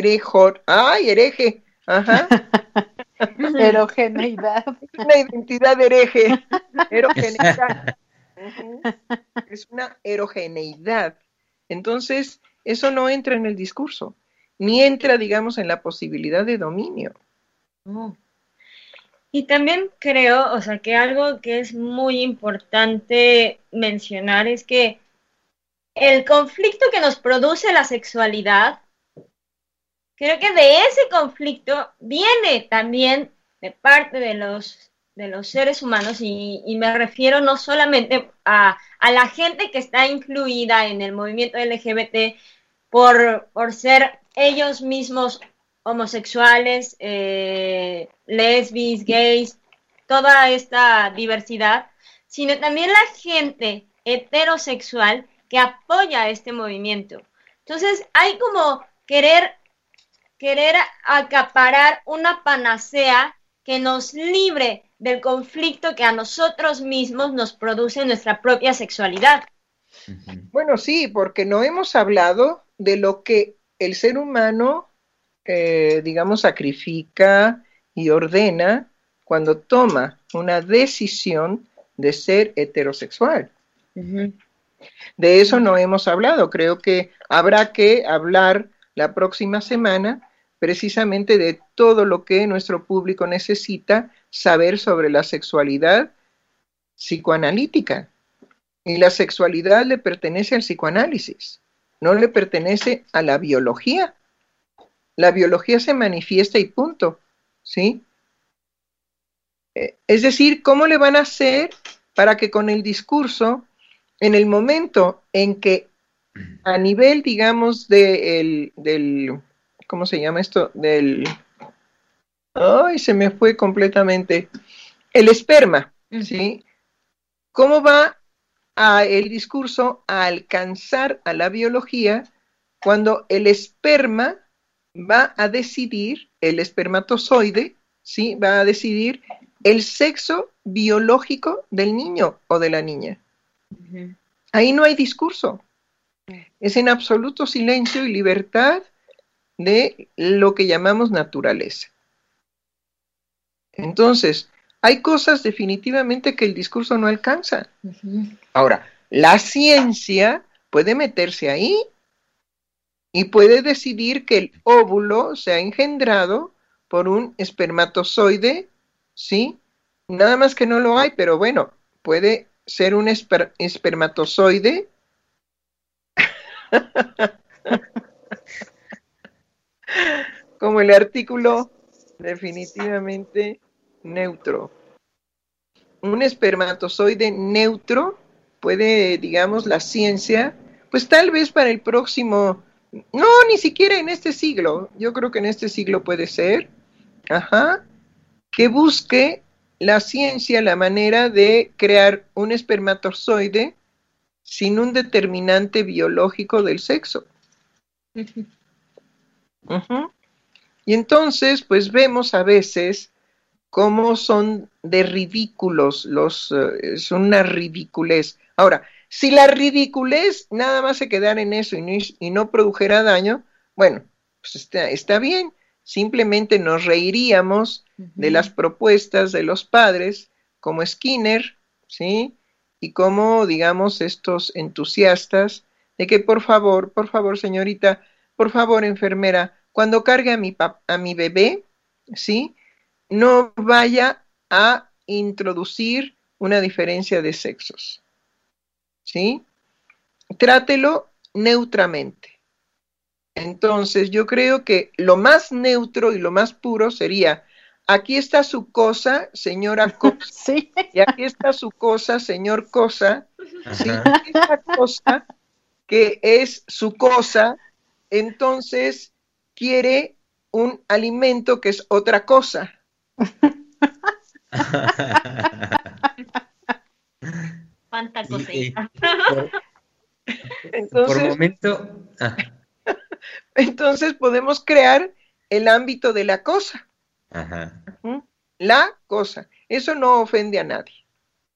S4: Erogeneidad.
S5: Una identidad hereje, erogeneidad. Es una erogeneidad. Entonces, eso no entra en el discurso, ni entra, digamos, en la posibilidad de dominio.
S3: Y también creo, o sea, que algo que es muy importante mencionar es que el conflicto que nos produce la sexualidad, creo que de ese conflicto viene también de parte de los seres humanos y me refiero no solamente a la gente que está incluida en el movimiento LGBT por ser ellos mismos homosexuales, lesbis, gays, toda esta diversidad, sino también la gente heterosexual que apoya este movimiento. Entonces hay como querer acaparar una panacea que nos libre del conflicto que a nosotros mismos nos produce nuestra propia sexualidad.
S5: Bueno, sí, porque no hemos hablado de lo que el ser humano, digamos, sacrifica y ordena cuando toma una decisión de ser heterosexual. De eso no hemos hablado. Creo que habrá que hablar la próxima semana precisamente de todo lo que nuestro público necesita saber sobre la sexualidad psicoanalítica. Y la sexualidad le pertenece al psicoanálisis, no le pertenece a la biología. La biología se manifiesta y punto, ¿sí? Es decir, ¿cómo le van a hacer para que con el discurso, en el momento en que a nivel, digamos, del ¿cómo se llama esto? Ay, se me fue completamente. El esperma, ¿sí? ¿Cómo va el discurso a alcanzar a la biología cuando el esperma va a decidir, el espermatozoide, ¿sí? Va a decidir el sexo biológico del niño o de la niña? Ahí no hay discurso. Es en absoluto silencio y libertad de lo que llamamos naturaleza. Entonces, hay cosas definitivamente que el discurso no alcanza. Ahora, la ciencia puede meterse ahí y puede decidir que el óvulo se ha engendrado por un espermatozoide, ¿sí? Nada más que no lo hay, pero bueno, puede ser un espermatozoide como el artículo definitivamente neutro. Un espermatozoide neutro puede, digamos, la ciencia, pues tal vez para el próximo, no, ni siquiera en este siglo, yo creo que en este siglo puede ser, que busque la ciencia la manera de crear un espermatozoide sin un determinante biológico del sexo. Y entonces, pues vemos a veces cómo son de ridículos, es una ridiculez. Ahora, si la ridiculez nada más se quedara en eso y no produjera daño, bueno, pues está bien, simplemente nos reiríamos de las propuestas de los padres, como Skinner, ¿sí? Y como, digamos, estos entusiastas, de que por favor, señorita, por favor, enfermera, cuando cargue a mi bebé, ¿sí? No vaya a introducir una diferencia de sexos, ¿sí? Trátelo neutramente. Entonces, yo creo que lo más neutro y lo más puro sería, aquí está su cosa, señora cosa, sí. Y aquí está su cosa, señor cosa, ¿sí? Esta cosa que es su cosa, entonces quiere un alimento que es otra cosa.
S3: Cuánta cosecha.
S2: Por momento.
S5: Entonces podemos crear el ámbito de la cosa. La cosa. Eso no ofende a nadie.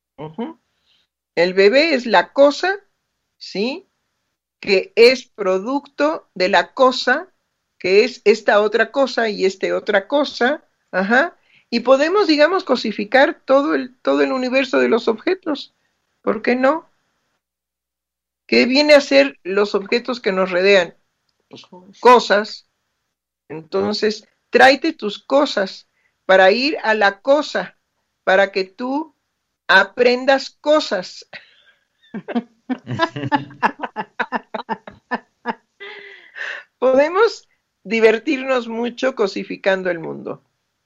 S5: El bebé es la cosa, ¿sí? Que es producto de la cosa, que es esta otra cosa y otra cosa. Y podemos, digamos, cosificar todo el universo de los objetos. ¿Por qué no? ¿Qué viene a ser los objetos que nos rodean? Pues, cosas. Entonces, tráete tus cosas para ir a la cosa, para que tú aprendas cosas. Podemos divertirnos mucho cosificando el mundo.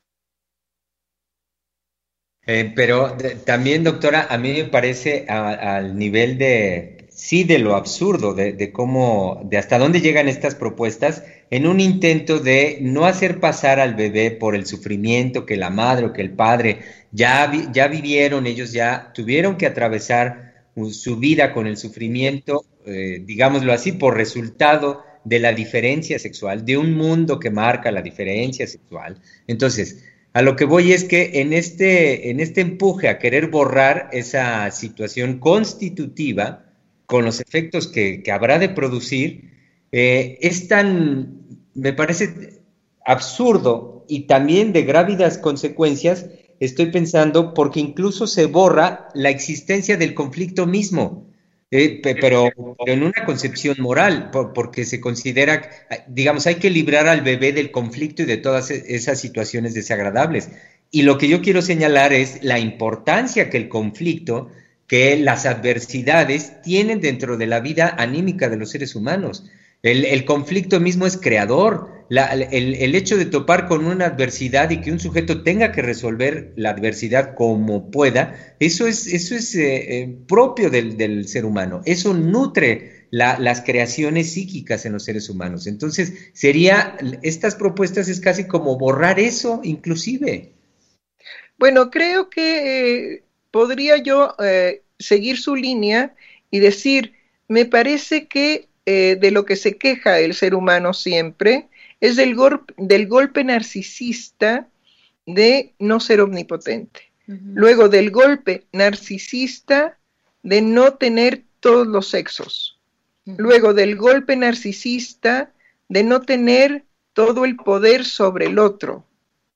S2: Pero también, doctora, a mí me parece al nivel de, sí, de lo absurdo, de cómo, de hasta dónde llegan estas propuestas en un intento de no hacer pasar al bebé por el sufrimiento que la madre o que el padre ya vivieron, ellos ya tuvieron que atravesar su vida con el sufrimiento, digámoslo así, por resultado de la diferencia sexual, de un mundo que marca la diferencia sexual. Entonces, a lo que voy es que en este empuje a querer borrar esa situación constitutiva con los efectos que habrá de producir, es tan, me parece absurdo y también de grávidas consecuencias, estoy pensando, porque incluso se borra la existencia del conflicto mismo. Pero en una concepción moral, porque se considera, digamos, hay que librar al bebé del conflicto y de todas esas situaciones desagradables. Y lo que yo quiero señalar es la importancia que el conflicto, que las adversidades tienen dentro de la vida anímica de los seres humanos. El conflicto mismo es creador. El hecho de topar con una adversidad y que un sujeto tenga que resolver la adversidad como pueda, eso es propio del ser humano. Eso nutre las creaciones psíquicas en los seres humanos. Entonces, estas propuestas es casi como borrar eso, inclusive.
S5: Bueno, creo que podría yo seguir su línea y decir, me parece que de lo que se queja el ser humano siempre es del golpe narcisista de no ser omnipotente. Luego del golpe narcisista de no tener todos los sexos. Luego del golpe narcisista de no tener todo el poder sobre el otro.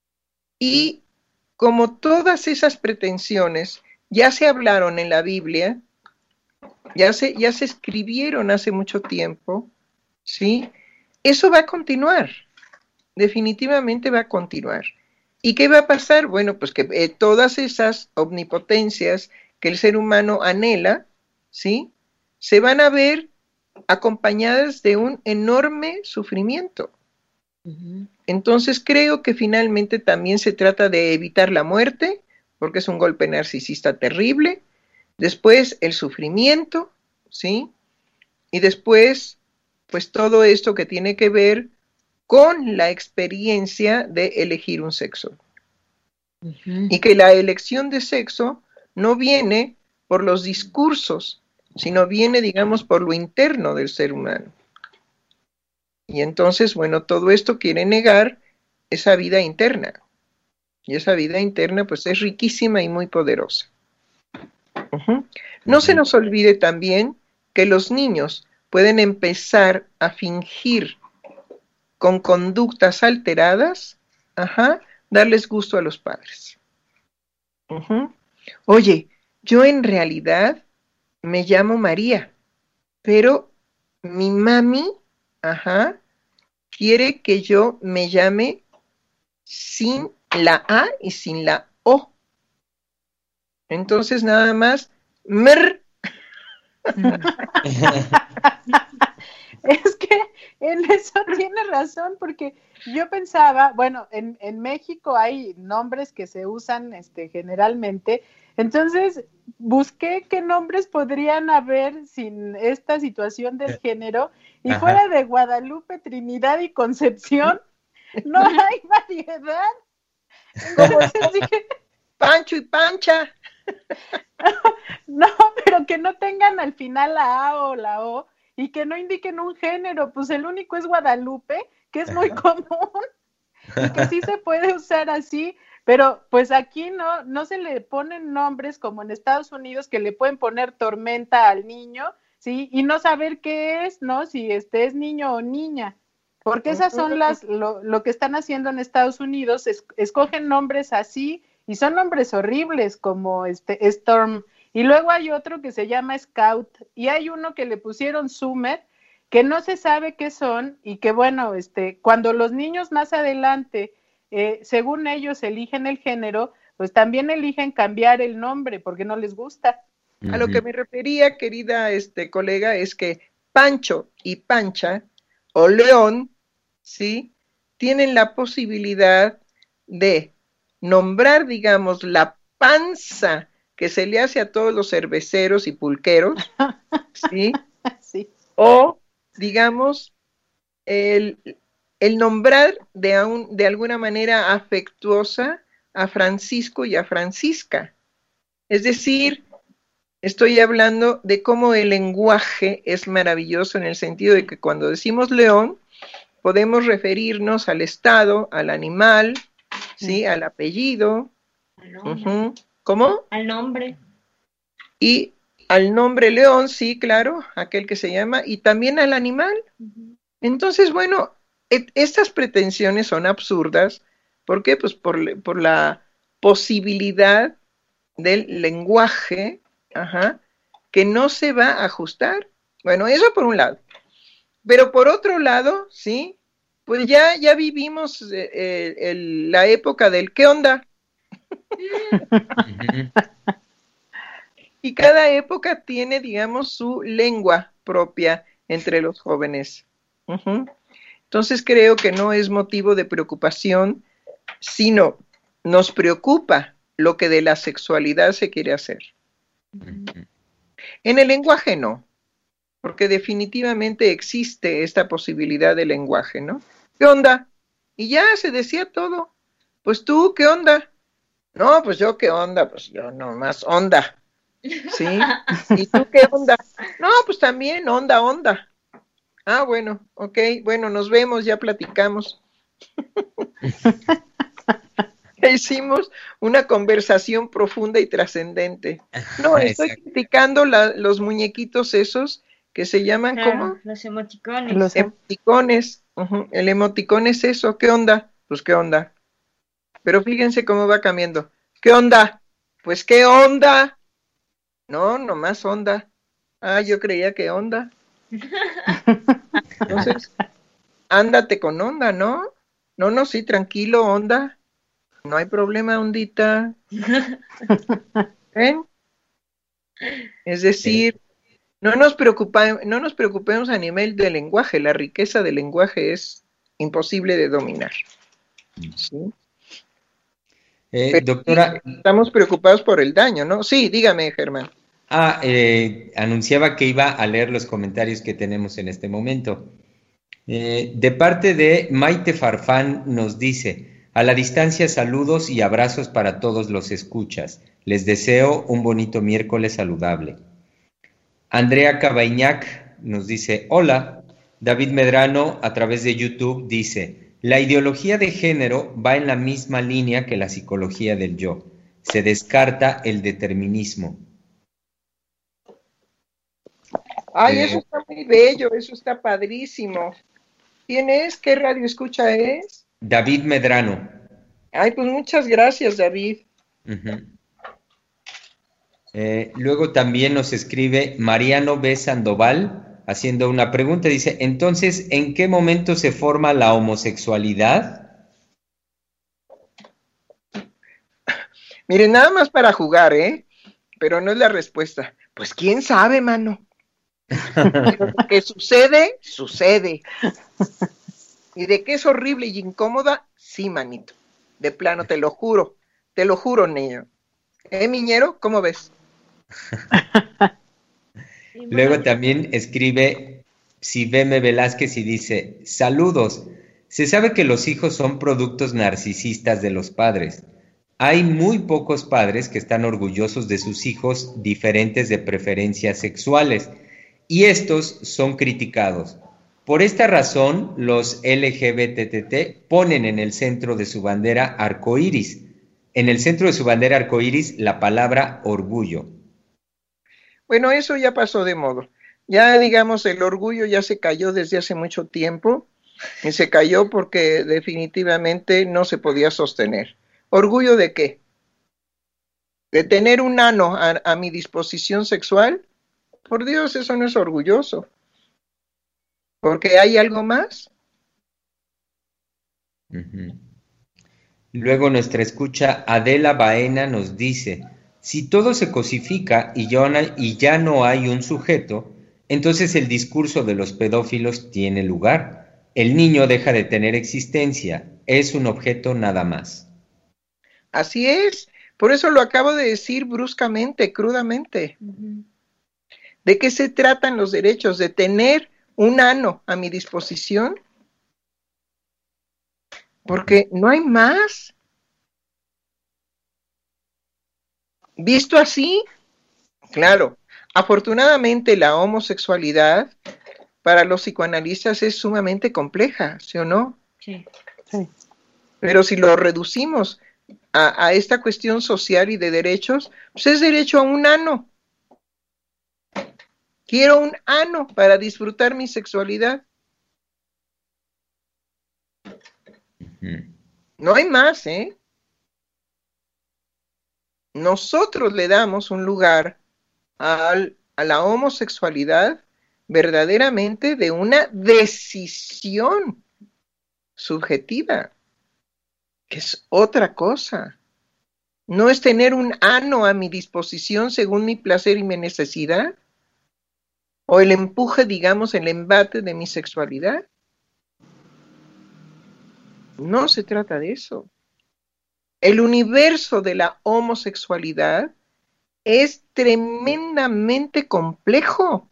S5: Y como todas esas pretensiones ya se hablaron en la Biblia, ya se escribieron hace mucho tiempo, ¿sí? Eso va a continuar, definitivamente va a continuar. ¿Y qué va a pasar? Bueno, pues que todas esas omnipotencias que el ser humano anhela, ¿sí? Se van a ver acompañadas de un enorme sufrimiento. Entonces creo que finalmente también se trata de evitar la muerte, porque es un golpe narcisista terrible. Después el sufrimiento, ¿sí? Y después, pues todo esto que tiene que ver con la experiencia de elegir un sexo. Y que la elección de sexo no viene por los discursos, sino viene, digamos, por lo interno del ser humano. Y entonces, bueno, todo esto quiere negar esa vida interna. Y esa vida interna, pues, es riquísima y muy poderosa. No se nos olvide también que los niños pueden empezar a fingir con conductas alteradas, darles gusto a los padres. Oye, yo en realidad me llamo María, pero mi mami, quiere que yo me llame sin la A y sin la O. Entonces nada más, mer.
S4: Es que en eso tiene razón, porque yo pensaba, bueno, en México hay nombres que se usan generalmente, entonces busqué qué nombres podrían haber sin esta situación del género, y fuera de Guadalupe, Trinidad y Concepción, no hay variedad. Entonces dije,
S5: Pancho y Pancha.
S4: No, pero que no tengan al final la A o la O y que no indiquen un género, pues el único es Guadalupe, que es muy común y que sí se puede usar así, pero pues aquí no se le ponen nombres como en Estados Unidos, que le pueden poner tormenta al niño, ¿sí? Y no saber qué es, ¿no? Si es niño o niña, porque esas son lo que están haciendo en Estados Unidos, escogen nombres así, y son nombres horribles como Storm, y luego hay otro que se llama Scout, y hay uno que le pusieron Summer, que no se sabe qué son, y que bueno, cuando los niños más adelante según ellos eligen el género, pues también eligen cambiar el nombre porque no les gusta.
S5: A lo que me refería, querida colega, es que Pancho y Pancha o León, ¿sí? Tienen la posibilidad de nombrar, digamos, la panza que se le hace a todos los cerveceros y pulqueros, ¿sí?
S4: Sí.
S5: O, digamos, el nombrar de alguna manera afectuosa a Francisco y a Francisca. Es decir, estoy hablando de cómo el lenguaje es maravilloso en el sentido de que cuando decimos león, podemos referirnos al estado, al animal, ¿sí? Al apellido. ¿Cómo?
S3: Al nombre.
S5: Y al nombre león, sí, claro, aquel que se llama, y también al animal. Entonces, bueno, estas pretensiones son absurdas. ¿Por qué? Pues por la posibilidad del lenguaje, que no se va a ajustar. Bueno, eso por un lado. Pero por otro lado, sí, pues ya vivimos la época del ¿qué onda? Y cada época tiene, digamos, su lengua propia entre los jóvenes. Entonces creo que no es motivo de preocupación, sino nos preocupa lo que de la sexualidad se quiere hacer. En el lenguaje no, porque definitivamente existe esta posibilidad de lenguaje, ¿no? ¿Qué onda? Y ya se decía todo. Pues tú, ¿qué onda? No, pues yo, ¿qué onda? Pues yo nomás onda. ¿Sí? ¿Y tú qué onda? No, pues también onda. Ah, bueno, ok, bueno, nos vemos, ya platicamos. Hicimos una conversación profunda y trascendente. No, estoy criticando los muñequitos esos que se llaman, ¿cómo?
S3: Los emoticones.
S5: Los emoticones. El emoticón es eso, ¿qué onda? Pues qué onda. Pero fíjense cómo va cambiando. ¿Qué onda? Pues qué onda. No, nomás onda. Ah, yo creía que onda. Entonces, ándate con onda, ¿no? No, sí, tranquilo, onda. No hay problema, ondita. ¿Ven? Es decir, no nos preocupemos a nivel de lenguaje. La riqueza del lenguaje es imposible de dominar. ¿Sí?
S2: Doctora.
S5: Estamos preocupados por el daño, ¿no? Sí, dígame, Germán.
S2: Anunciaba que iba a leer los comentarios que tenemos en este momento. De parte de Maite Farfán nos dice: a la distancia, saludos y abrazos para todos los escuchas. Les deseo un bonito miércoles saludable. Andrea Cabañac nos dice: hola. David Medrano, a través de YouTube, dice: la ideología de género va en la misma línea que la psicología del yo. Se descarta el determinismo.
S5: Ay, eso está muy bello, eso está padrísimo. ¿Quién es? ¿Qué radio escucha es?
S2: David Medrano.
S5: Ay, pues muchas gracias, David.
S2: Luego también nos escribe Mariano B. Sandoval haciendo una pregunta. Dice: entonces, ¿en qué momento se forma la homosexualidad?
S5: Miren, nada más para jugar, pero no es la respuesta. Pues quién sabe, mano. Pero que sucede, sucede. Y de que es horrible y incómoda, sí, manito. De plano, te lo juro, niño. Miñero, ¿cómo ves?
S2: Luego también escribe Sibeme Velázquez y dice: saludos. Se sabe que los hijos son productos narcisistas de los padres. Hay muy pocos padres que están orgullosos de sus hijos diferentes de preferencias sexuales, y estos son criticados. Por esta razón, los LGBTT ponen en el centro de su bandera arcoíris. En el centro de su bandera arcoíris la palabra orgullo.
S5: Bueno, eso ya pasó de modo. Ya, digamos, el orgullo ya se cayó desde hace mucho tiempo, y se cayó porque definitivamente no se podía sostener. ¿Orgullo de qué? ¿De tener un ano a mi disposición sexual? Por Dios, eso no es orgulloso. ¿Porque hay algo más?
S2: Luego nuestra escucha Adela Baena nos dice, si todo se cosifica y ya no hay un sujeto, entonces el discurso de los pedófilos tiene lugar. El niño deja de tener existencia, es un objeto nada más.
S5: Así es, por eso lo acabo de decir bruscamente, crudamente. ¿De qué se tratan los derechos? ¿De tener un ano a mi disposición? Porque no hay más. Visto así, claro, afortunadamente la homosexualidad para los psicoanalistas es sumamente compleja, ¿sí o no?
S3: Sí.
S4: Sí.
S5: Pero si lo reducimos a esta cuestión social y de derechos, pues es derecho a un ano. Quiero un ano para disfrutar mi sexualidad. No hay más, ¿eh? Nosotros le damos un lugar a la homosexualidad verdaderamente de una decisión subjetiva, que es otra cosa. No es tener un ano a mi disposición según mi placer y mi necesidad, o el empuje, digamos, el embate de mi sexualidad. No se trata de eso. El universo de la homosexualidad es tremendamente complejo.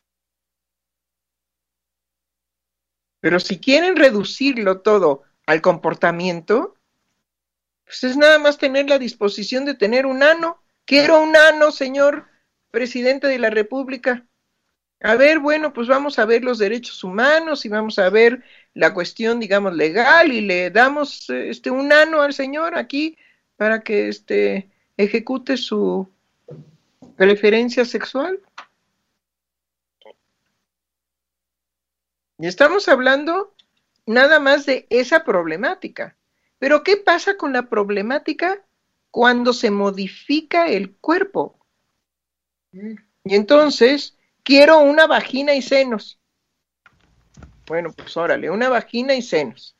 S5: Pero si quieren reducirlo todo al comportamiento, pues es nada más tener la disposición de tener un ano. Quiero un ano, señor presidente de la República. A ver, bueno, pues vamos a ver los derechos humanos y vamos a ver la cuestión, digamos, legal y le damos un ano al señor aquí para que ejecute su preferencia sexual. Y estamos hablando nada más de esa problemática. Pero ¿qué pasa con la problemática cuando se modifica el cuerpo? Y entonces, quiero una vagina y senos. Bueno, pues órale, una vagina y senos.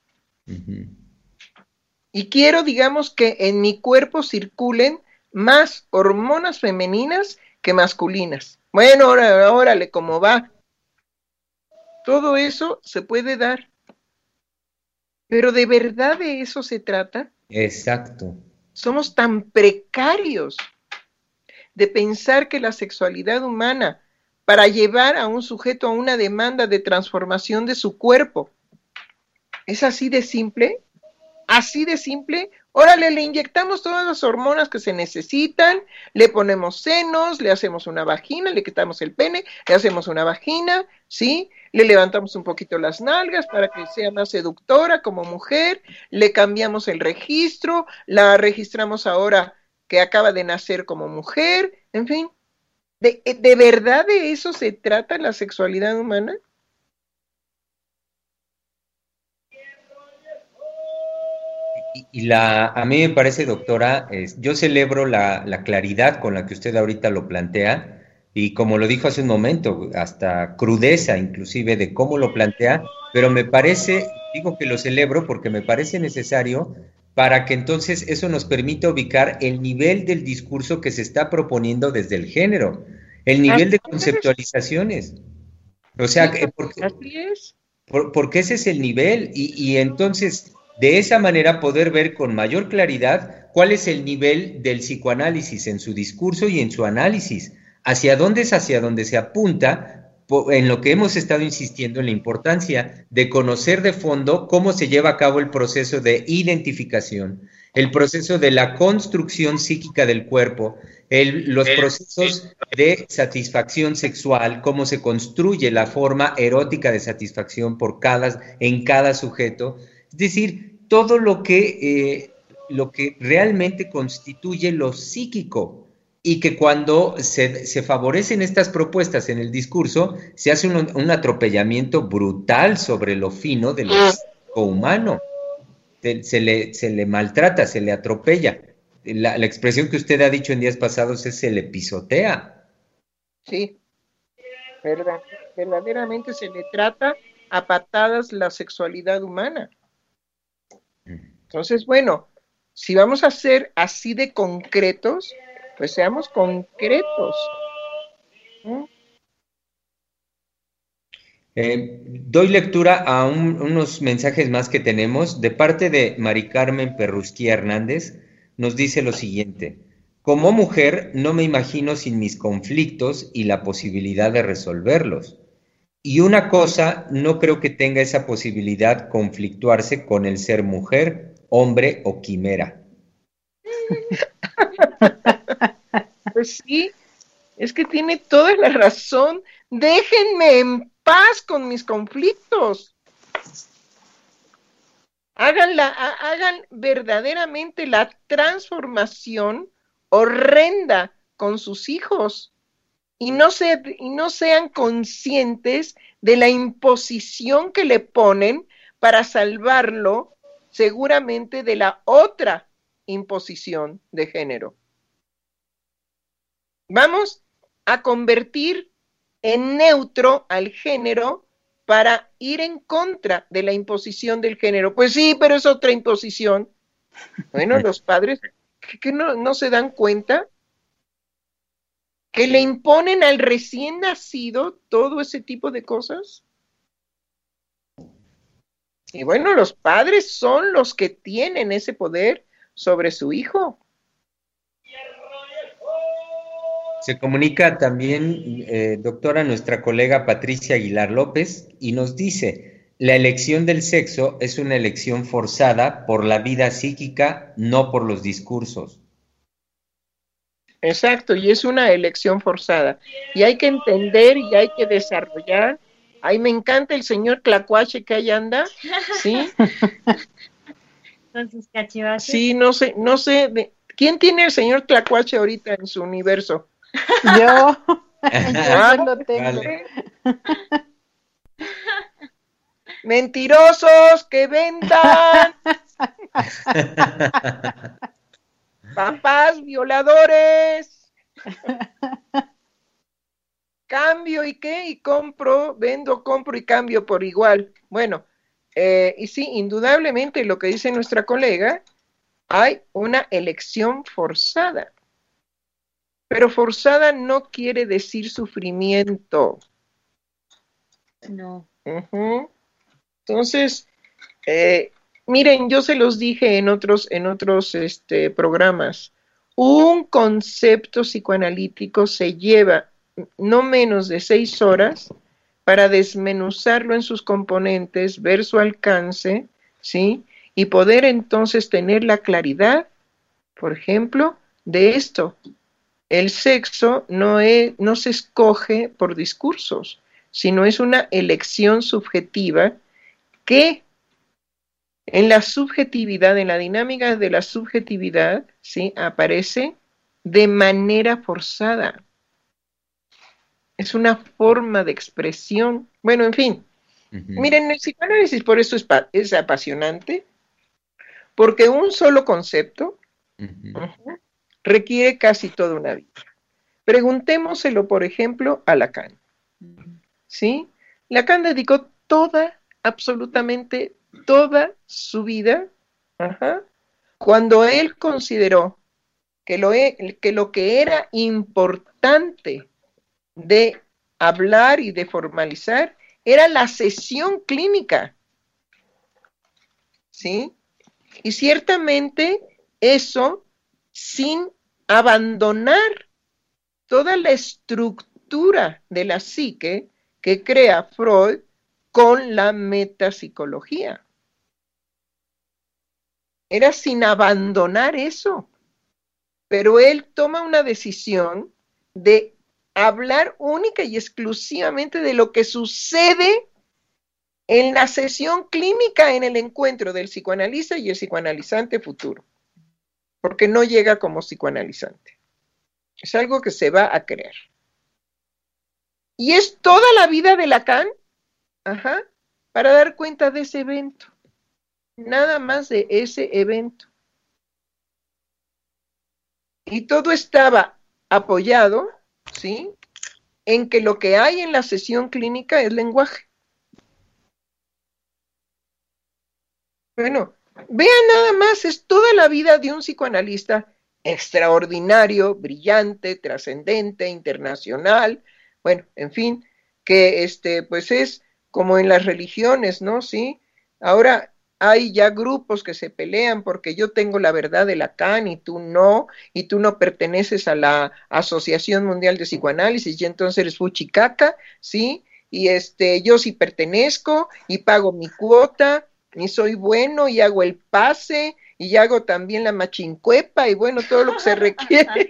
S5: Y quiero, digamos, que en mi cuerpo circulen más hormonas femeninas que masculinas. Bueno, órale, ¿cómo va? Todo eso se puede dar. Pero ¿de verdad de eso se trata?
S2: Exacto.
S5: Somos tan precarios de pensar que la sexualidad humana, para llevar a un sujeto a una demanda de transformación de su cuerpo, es así de simple. Así de simple, órale, le inyectamos todas las hormonas que se necesitan, le ponemos senos, le hacemos una vagina, le quitamos el pene, le hacemos una vagina, ¿sí? Le levantamos un poquito las nalgas para que sea más seductora como mujer, le cambiamos el registro, la registramos ahora que acaba de nacer como mujer, en fin. ¿De verdad de eso se trata la sexualidad humana?
S2: A mí me parece, doctora, yo celebro la claridad con la que usted ahorita lo plantea y como lo dijo hace un momento, hasta crudeza inclusive de cómo lo plantea, pero me parece, digo que lo celebro porque me parece necesario para que entonces eso nos permita ubicar el nivel del discurso que se está proponiendo desde el género, el nivel de conceptualizaciones. O sea,
S5: Sí, así es.
S2: porque ese es el nivel y entonces de esa manera poder ver con mayor claridad cuál es el nivel del psicoanálisis en su discurso y en su análisis, hacia dónde es hacia dónde se apunta, en lo que hemos estado insistiendo en la importancia de conocer de fondo cómo se lleva a cabo el proceso de identificación, el proceso de la construcción psíquica del cuerpo, los procesos de satisfacción sexual, cómo se construye la forma erótica de satisfacción en cada sujeto, es decir, todo lo que realmente constituye lo psíquico y que cuando se favorecen estas propuestas en el discurso, se hace un atropellamiento brutal sobre lo fino de lo psíquico humano. Se le maltrata, se le atropella. La expresión que usted ha dicho en días pasados es se le pisotea.
S5: Sí, verdaderamente se le trata a patadas la sexualidad humana. Entonces, bueno, Si vamos a ser así de concretos, pues seamos concretos.
S2: Doy lectura a unos mensajes más que tenemos. De parte de Mari Carmen Perrusquía Hernández, nos dice lo siguiente. Como mujer, no me imagino sin mis conflictos y la posibilidad de resolverlos. Y una cosa, no creo que tenga esa posibilidad conflictuarse con el ser mujer, hombre o quimera.
S5: Pues sí, es que tiene toda la razón. Déjenme en paz con mis conflictos. Hagan verdaderamente la transformación horrenda con sus hijos y no sean conscientes de la imposición que le ponen para salvarlo seguramente de la otra imposición de género. Vamos a convertir en neutro al género para ir en contra de la imposición del género. Pues sí, pero es otra imposición. Bueno, los padres que no se dan cuenta que le imponen al recién nacido todo ese tipo de cosas. Y bueno, los padres son los que tienen ese poder sobre su hijo.
S2: Se comunica también, doctora, nuestra colega Patricia Aguilar López y nos dice, la elección del sexo es una elección forzada por la vida psíquica, no por los discursos.
S5: Exacto, y es una elección forzada. Y hay que entender y hay que desarrollar. Ay, me encanta el señor Tlacuache que ahí anda, ¿sí?
S3: Con sus cachivaches.
S5: Sí, no sé, ¿quién tiene el señor Tlacuache ahorita en su universo?
S4: Yo lo tengo.
S5: Vale. Mentirosos que vendan. Papás violadores. Cambio y qué, y compro, vendo, compro y cambio por igual. Bueno, y sí, indudablemente lo que dice nuestra colega, hay una elección forzada. Pero forzada no quiere decir sufrimiento.
S3: No.
S5: Entonces, miren, yo se los dije en otros programas. Un concepto psicoanalítico se lleva no menos de 6 horas para desmenuzarlo en sus componentes, ver su alcance, ¿sí? Y poder entonces tener la claridad, por ejemplo, de esto. El sexo no se escoge por discursos, sino es una elección subjetiva que en la subjetividad, en la dinámica de la subjetividad, ¿sí? Aparece de manera forzada. Es una forma de expresión. Bueno, en fin. Miren, el psicoanálisis por eso es apasionante, porque un solo concepto requiere casi toda una vida. Preguntémoselo, por ejemplo, a Lacan. ¿Sí? Lacan dedicó absolutamente toda su vida, cuando él consideró que lo que era importante de hablar y de formalizar era la sesión clínica. ¿Sí? Y ciertamente eso sin abandonar toda la estructura de la psique que crea Freud con la metapsicología. Era sin abandonar eso. Pero él toma una decisión de hablar única y exclusivamente de lo que sucede en la sesión clínica, en el encuentro del psicoanalista y el psicoanalizante futuro. Porque no llega como psicoanalizante. Es algo que se va a crear. Y es toda la vida de Lacan, para dar cuenta de ese evento. Nada más de ese evento. Y todo estaba apoyado, ¿sí?, en que lo que hay en la sesión clínica es lenguaje. Bueno, Vean nada más, es toda la vida de un psicoanalista extraordinario, brillante, trascendente, internacional, bueno, en fin, que pues es como en las religiones, ¿no? Sí, ahora hay ya grupos que se pelean porque yo tengo la verdad de Lacan y tú no perteneces a la Asociación Mundial de Psicoanálisis y entonces eres fuchicaca, ¿sí? Y yo sí pertenezco y pago mi cuota y soy bueno y hago el pase y hago también la machincuepa y bueno, todo lo que se requiere.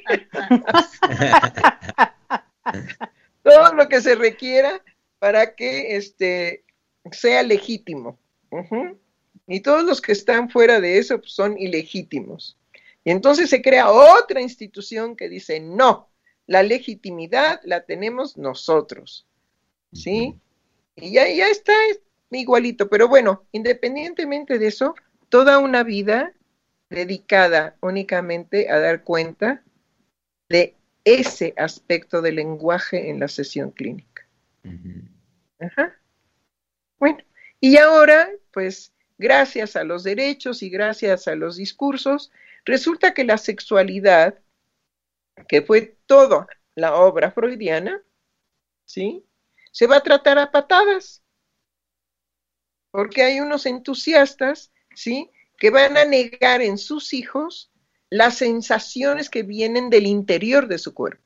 S5: Todo lo que se requiera para que sea legítimo. Uh-huh. Y todos los que están fuera de eso pues, son ilegítimos. Y entonces se crea otra institución que dice, no, la legitimidad la tenemos nosotros. ¿Sí? Y ya está igualito. Pero bueno, independientemente de eso, toda una vida dedicada únicamente a dar cuenta de ese aspecto del lenguaje en la sesión clínica. Uh-huh. Ajá. Bueno, y ahora, pues, gracias a los derechos y gracias a los discursos, resulta que la sexualidad, que fue toda la obra freudiana, ¿sí? Se va a tratar a patadas, porque hay unos entusiastas, ¿sí? Que van a negar en sus hijos las sensaciones que vienen del interior de su cuerpo.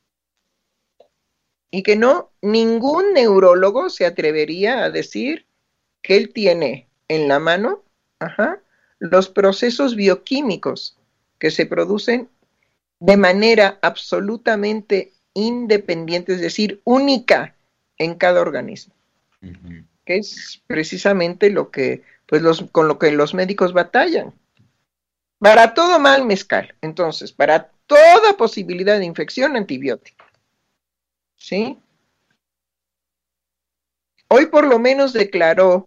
S5: Y que no, ningún neurólogo se atrevería a decir que él tiene en la mano, los procesos bioquímicos que se producen de manera absolutamente independiente, es decir, única en cada organismo. Uh-huh. Que es precisamente lo que, pues con lo que los médicos batallan. Para todo mal mezcal, entonces, para toda posibilidad de infección, antibiótico. ¿Sí? Hoy por lo menos declaró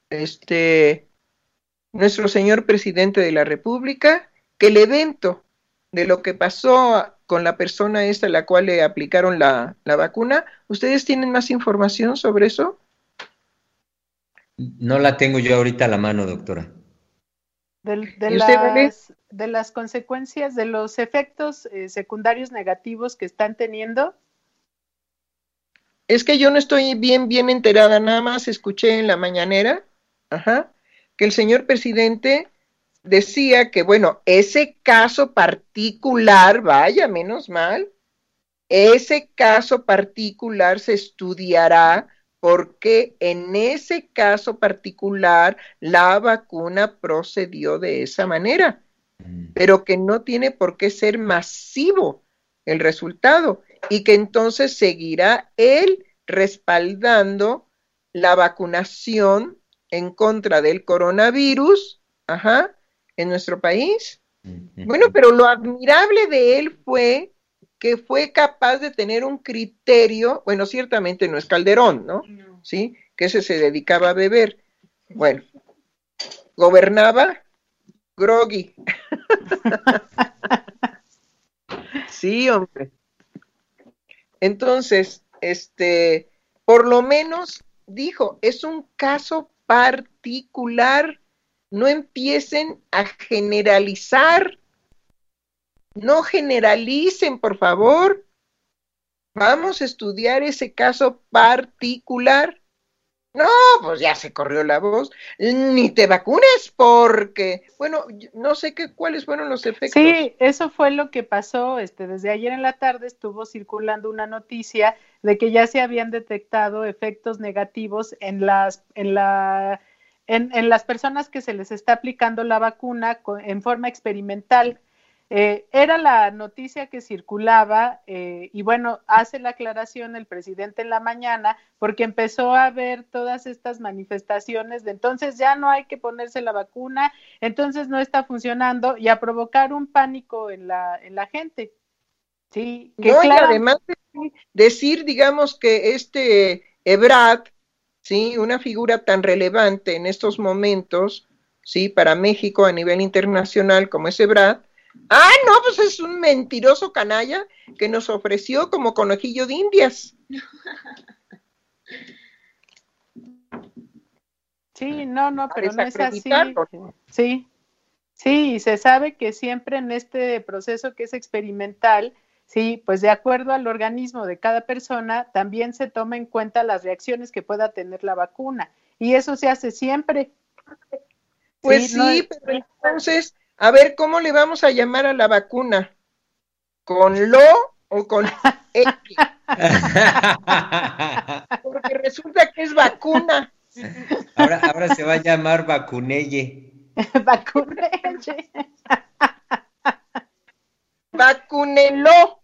S5: nuestro señor presidente de la República que el evento de lo que pasó con la persona esta a la cual le aplicaron la vacuna, ¿ustedes tienen más información sobre eso?
S2: No la tengo yo ahorita a la mano, doctora.
S4: De las consecuencias, de los efectos secundarios negativos que están teniendo.
S5: Es que yo no estoy bien enterada, nada más escuché en la mañanera, que el señor presidente decía que, bueno, ese caso particular, vaya, menos mal, ese caso particular se estudiará porque en ese caso particular la vacuna procedió de esa manera, pero que no tiene por qué ser masivo el resultado y que entonces seguirá él respaldando la vacunación en contra del coronavirus, en nuestro país. Bueno, pero lo admirable de él fue que fue capaz de tener un criterio, bueno, ciertamente no es Calderón, ¿no? ¿Sí? Que ese se dedicaba a beber. Bueno, gobernaba groggy. Sí, hombre. Entonces, por lo menos dijo, es un caso particular, no empiecen a generalizar, no generalicen, por favor, vamos a estudiar ese caso particular. No, pues ya se corrió la voz, ni te vacunes porque, bueno, no sé cuáles fueron los efectos.
S4: Sí, eso fue lo que pasó, desde ayer en la tarde estuvo circulando una noticia de que ya se habían detectado efectos negativos en las personas que se les está aplicando la vacuna en forma experimental. Era la noticia que circulaba y bueno, hace la aclaración el presidente en la mañana porque empezó a ver todas estas manifestaciones de entonces ya no hay que ponerse la vacuna, entonces no está funcionando y a provocar un pánico en la gente. Sí, que
S5: no,
S4: claro,
S5: y además decir, digamos, que Ebrard, sí, una figura tan relevante en estos momentos, sí, para México a nivel internacional como es Ebrard, no, pues es un mentiroso canalla que nos ofreció como conejillo de Indias.
S4: Sí, no, pero no es así.
S5: desacreditarlo.
S4: Sí, sí, y se sabe que siempre en este proceso que es experimental, sí, pues de acuerdo al organismo de cada persona, también se toma en cuenta las reacciones que pueda tener la vacuna. Y eso se hace siempre.
S5: Pues
S4: Sí, no
S5: sí, pero entonces, a ver, ¿cómo le vamos a llamar a la vacuna? ¿Con lo o con X? Porque resulta que es vacuna.
S2: Ahora se va a llamar Vacunelle.
S4: vacunelle.
S5: Vacúnelo.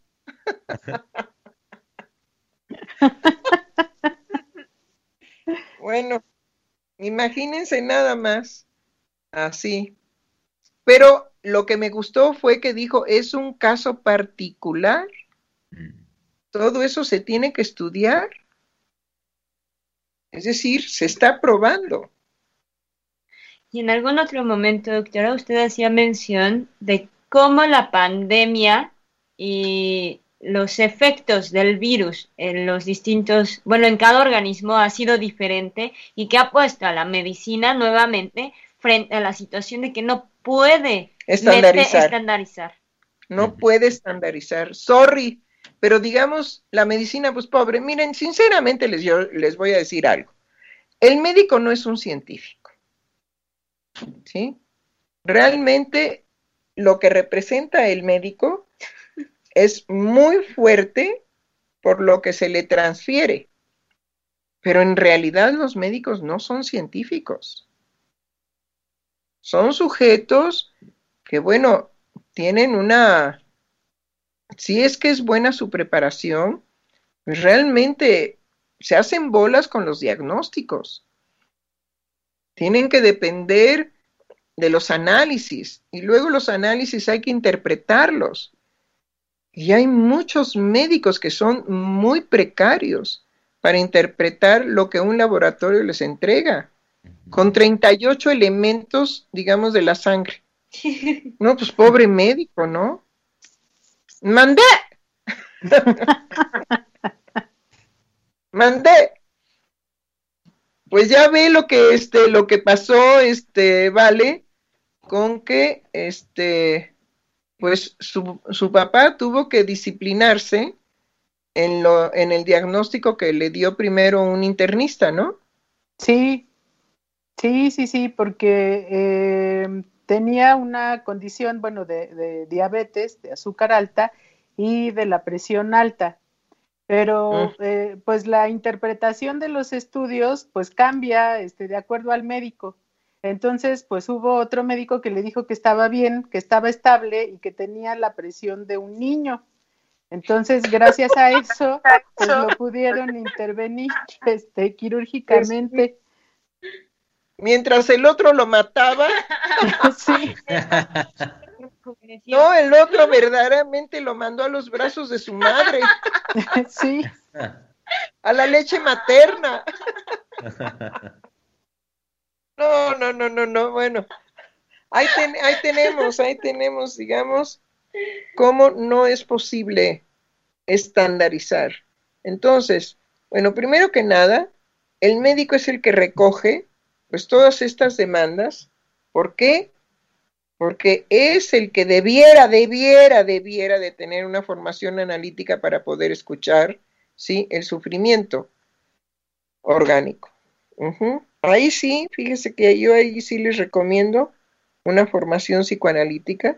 S5: Bueno, imagínense nada más así. Pero lo que me gustó fue que dijo, es un caso particular. Todo eso se tiene que estudiar. Es decir, se está probando.
S3: Y en algún otro momento, doctora, usted hacía mención de cómo la pandemia y los efectos del virus en los distintos, bueno, en cada organismo ha sido diferente y que ha puesto a la medicina nuevamente frente a la situación de que no puede estandarizar.
S5: No puede estandarizar. Sorry, pero digamos, la medicina, pues pobre. Miren, sinceramente yo les voy a decir algo. El médico no es un científico. ¿Sí? Realmente lo que representa el médico es muy fuerte por lo que se le transfiere. Pero en realidad los médicos no son científicos. Son sujetos que, bueno, tienen una... Si es que es buena su preparación, pues realmente se hacen bolas con los diagnósticos. Tienen que depender de los análisis y luego los análisis hay que interpretarlos. Y hay muchos médicos que son muy precarios para interpretar lo que un laboratorio les entrega, con 38 elementos, digamos, de la sangre. No, pues pobre médico, ¿no? ¡Mandé! ¡Mandé! Pues ya ve lo que pasó, Vale, con que, pues su papá tuvo que disciplinarse en el diagnóstico que le dio primero un internista, ¿no?
S4: Sí, sí, porque tenía una condición, bueno, de diabetes, de azúcar alta y de la presión alta. Pero pues la interpretación de los estudios pues cambia de acuerdo al médico. Entonces pues hubo otro médico que le dijo que estaba bien, que estaba estable y que tenía la presión de un niño. Entonces gracias a eso pues lo pudieron intervenir quirúrgicamente.
S5: Mientras el otro lo mataba.
S4: Sí.
S5: No, el otro verdaderamente lo mandó a los brazos de su madre.
S4: Sí.
S5: A la leche materna. No. Bueno, ahí tenemos, digamos, cómo no es posible estandarizar. Entonces, bueno, primero que nada, el médico es el que recoge, pues, todas estas demandas. ¿Por qué? Porque es el que debiera de tener una formación analítica para poder escuchar, ¿sí?, el sufrimiento orgánico. Ahí sí, fíjese que yo ahí sí les recomiendo una formación psicoanalítica,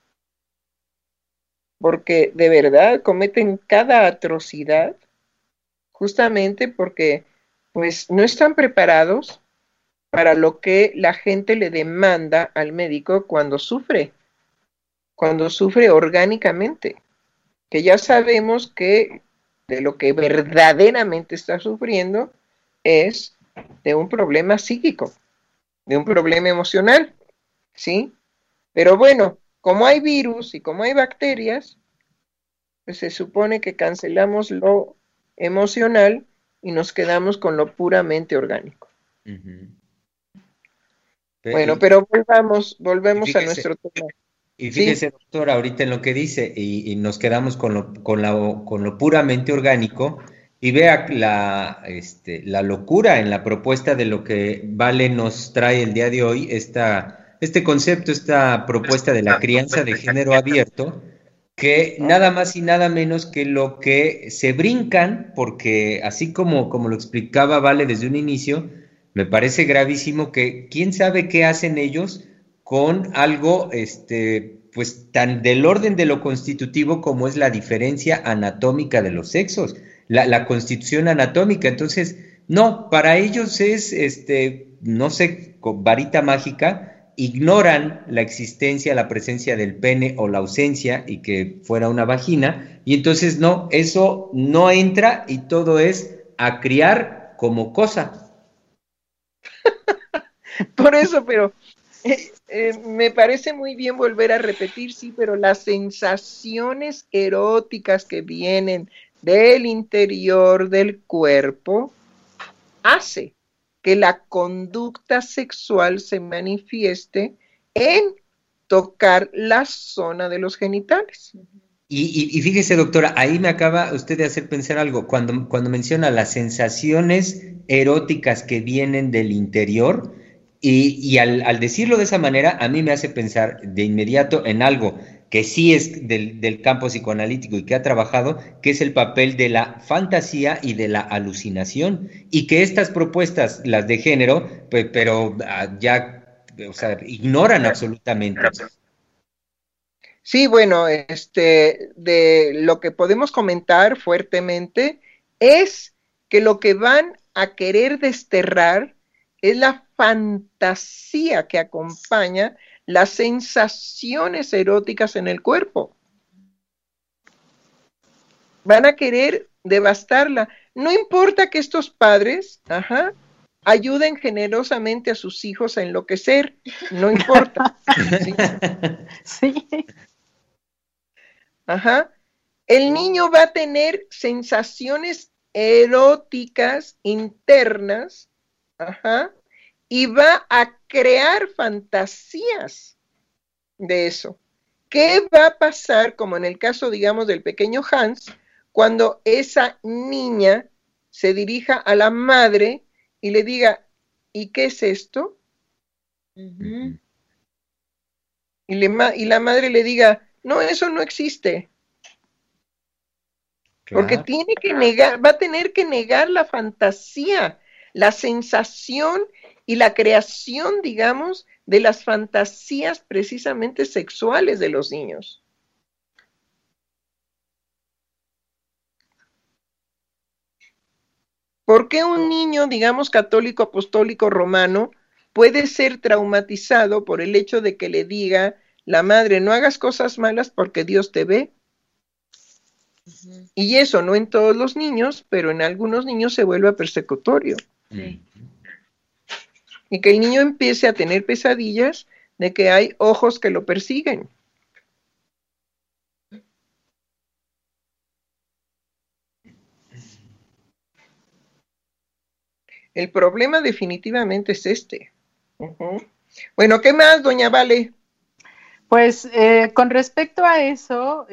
S5: porque de verdad cometen cada atrocidad, justamente porque pues no están preparados para lo que la gente le demanda al médico cuando sufre orgánicamente, que ya sabemos que de lo que verdaderamente está sufriendo es de un problema psíquico, de un problema emocional, ¿sí? Pero bueno, como hay virus y como hay bacterias, pues se supone que cancelamos lo emocional y nos quedamos con lo puramente orgánico. Bueno, pero volvemos a nuestro tema.
S2: Y fíjese, ¿sí? Doctora, ahorita en lo que dice, y nos quedamos con lo puramente orgánico, y vea la locura en la propuesta de lo que Vale nos trae el día de hoy, este concepto, esta propuesta de la crianza de género abierto, que nada más y nada menos que lo que se brincan, porque así como lo explicaba Vale desde un inicio, me parece gravísimo que quién sabe qué hacen ellos con algo pues tan del orden de lo constitutivo como es la diferencia anatómica de los sexos, la constitución anatómica. Entonces, no, para ellos es, no sé, con varita mágica, ignoran la existencia, la presencia del pene o la ausencia y que fuera una vagina, y entonces no, eso no entra y todo es a criar como cosa.
S5: Por eso, pero me parece muy bien volver a repetir, sí, pero las sensaciones eróticas que vienen del interior del cuerpo hace que la conducta sexual se manifieste en tocar la zona de los genitales.
S2: Y fíjese, doctora, ahí me acaba usted de hacer pensar algo. Cuando menciona las sensaciones eróticas que vienen del interior, y al decirlo de esa manera, a mí me hace pensar de inmediato en algo que sí es del campo psicoanalítico y que ha trabajado, que es el papel de la fantasía y de la alucinación, y que estas propuestas, las de género, pero ya, o sea, ignoran absolutamente.
S5: Sí, bueno, de lo que podemos comentar fuertemente es que lo que van a querer desterrar es la fantasía que acompaña las sensaciones eróticas en el cuerpo. Van a querer devastarla. No importa que estos padres, ayuden generosamente a sus hijos a enloquecer, no importa. ¿Sí?
S4: Sí.
S5: El niño va a tener sensaciones eróticas internas, y va a crear fantasías de eso. ¿Qué va a pasar, como en el caso, digamos, del pequeño Hans, cuando esa niña se dirija a la madre y le diga, ¿y qué es esto? Uh-huh. Y la madre le diga, no, eso no existe. Claro. Porque tiene que negar, va a tener que negar la fantasía, la sensación y la creación, digamos, de las fantasías precisamente sexuales de los niños. ¿Por qué un niño, digamos, católico, apostólico, romano, puede ser traumatizado por el hecho de que le diga la madre, no hagas cosas malas porque Dios te ve? Uh-huh. Y eso no en todos los niños, pero en algunos niños se vuelve persecutorio. Sí. Y que el niño empiece a tener pesadillas de que hay ojos que lo persiguen. El problema definitivamente es este. Uh-huh. Bueno, ¿qué más, doña Vale?
S4: Pues con respecto a eso,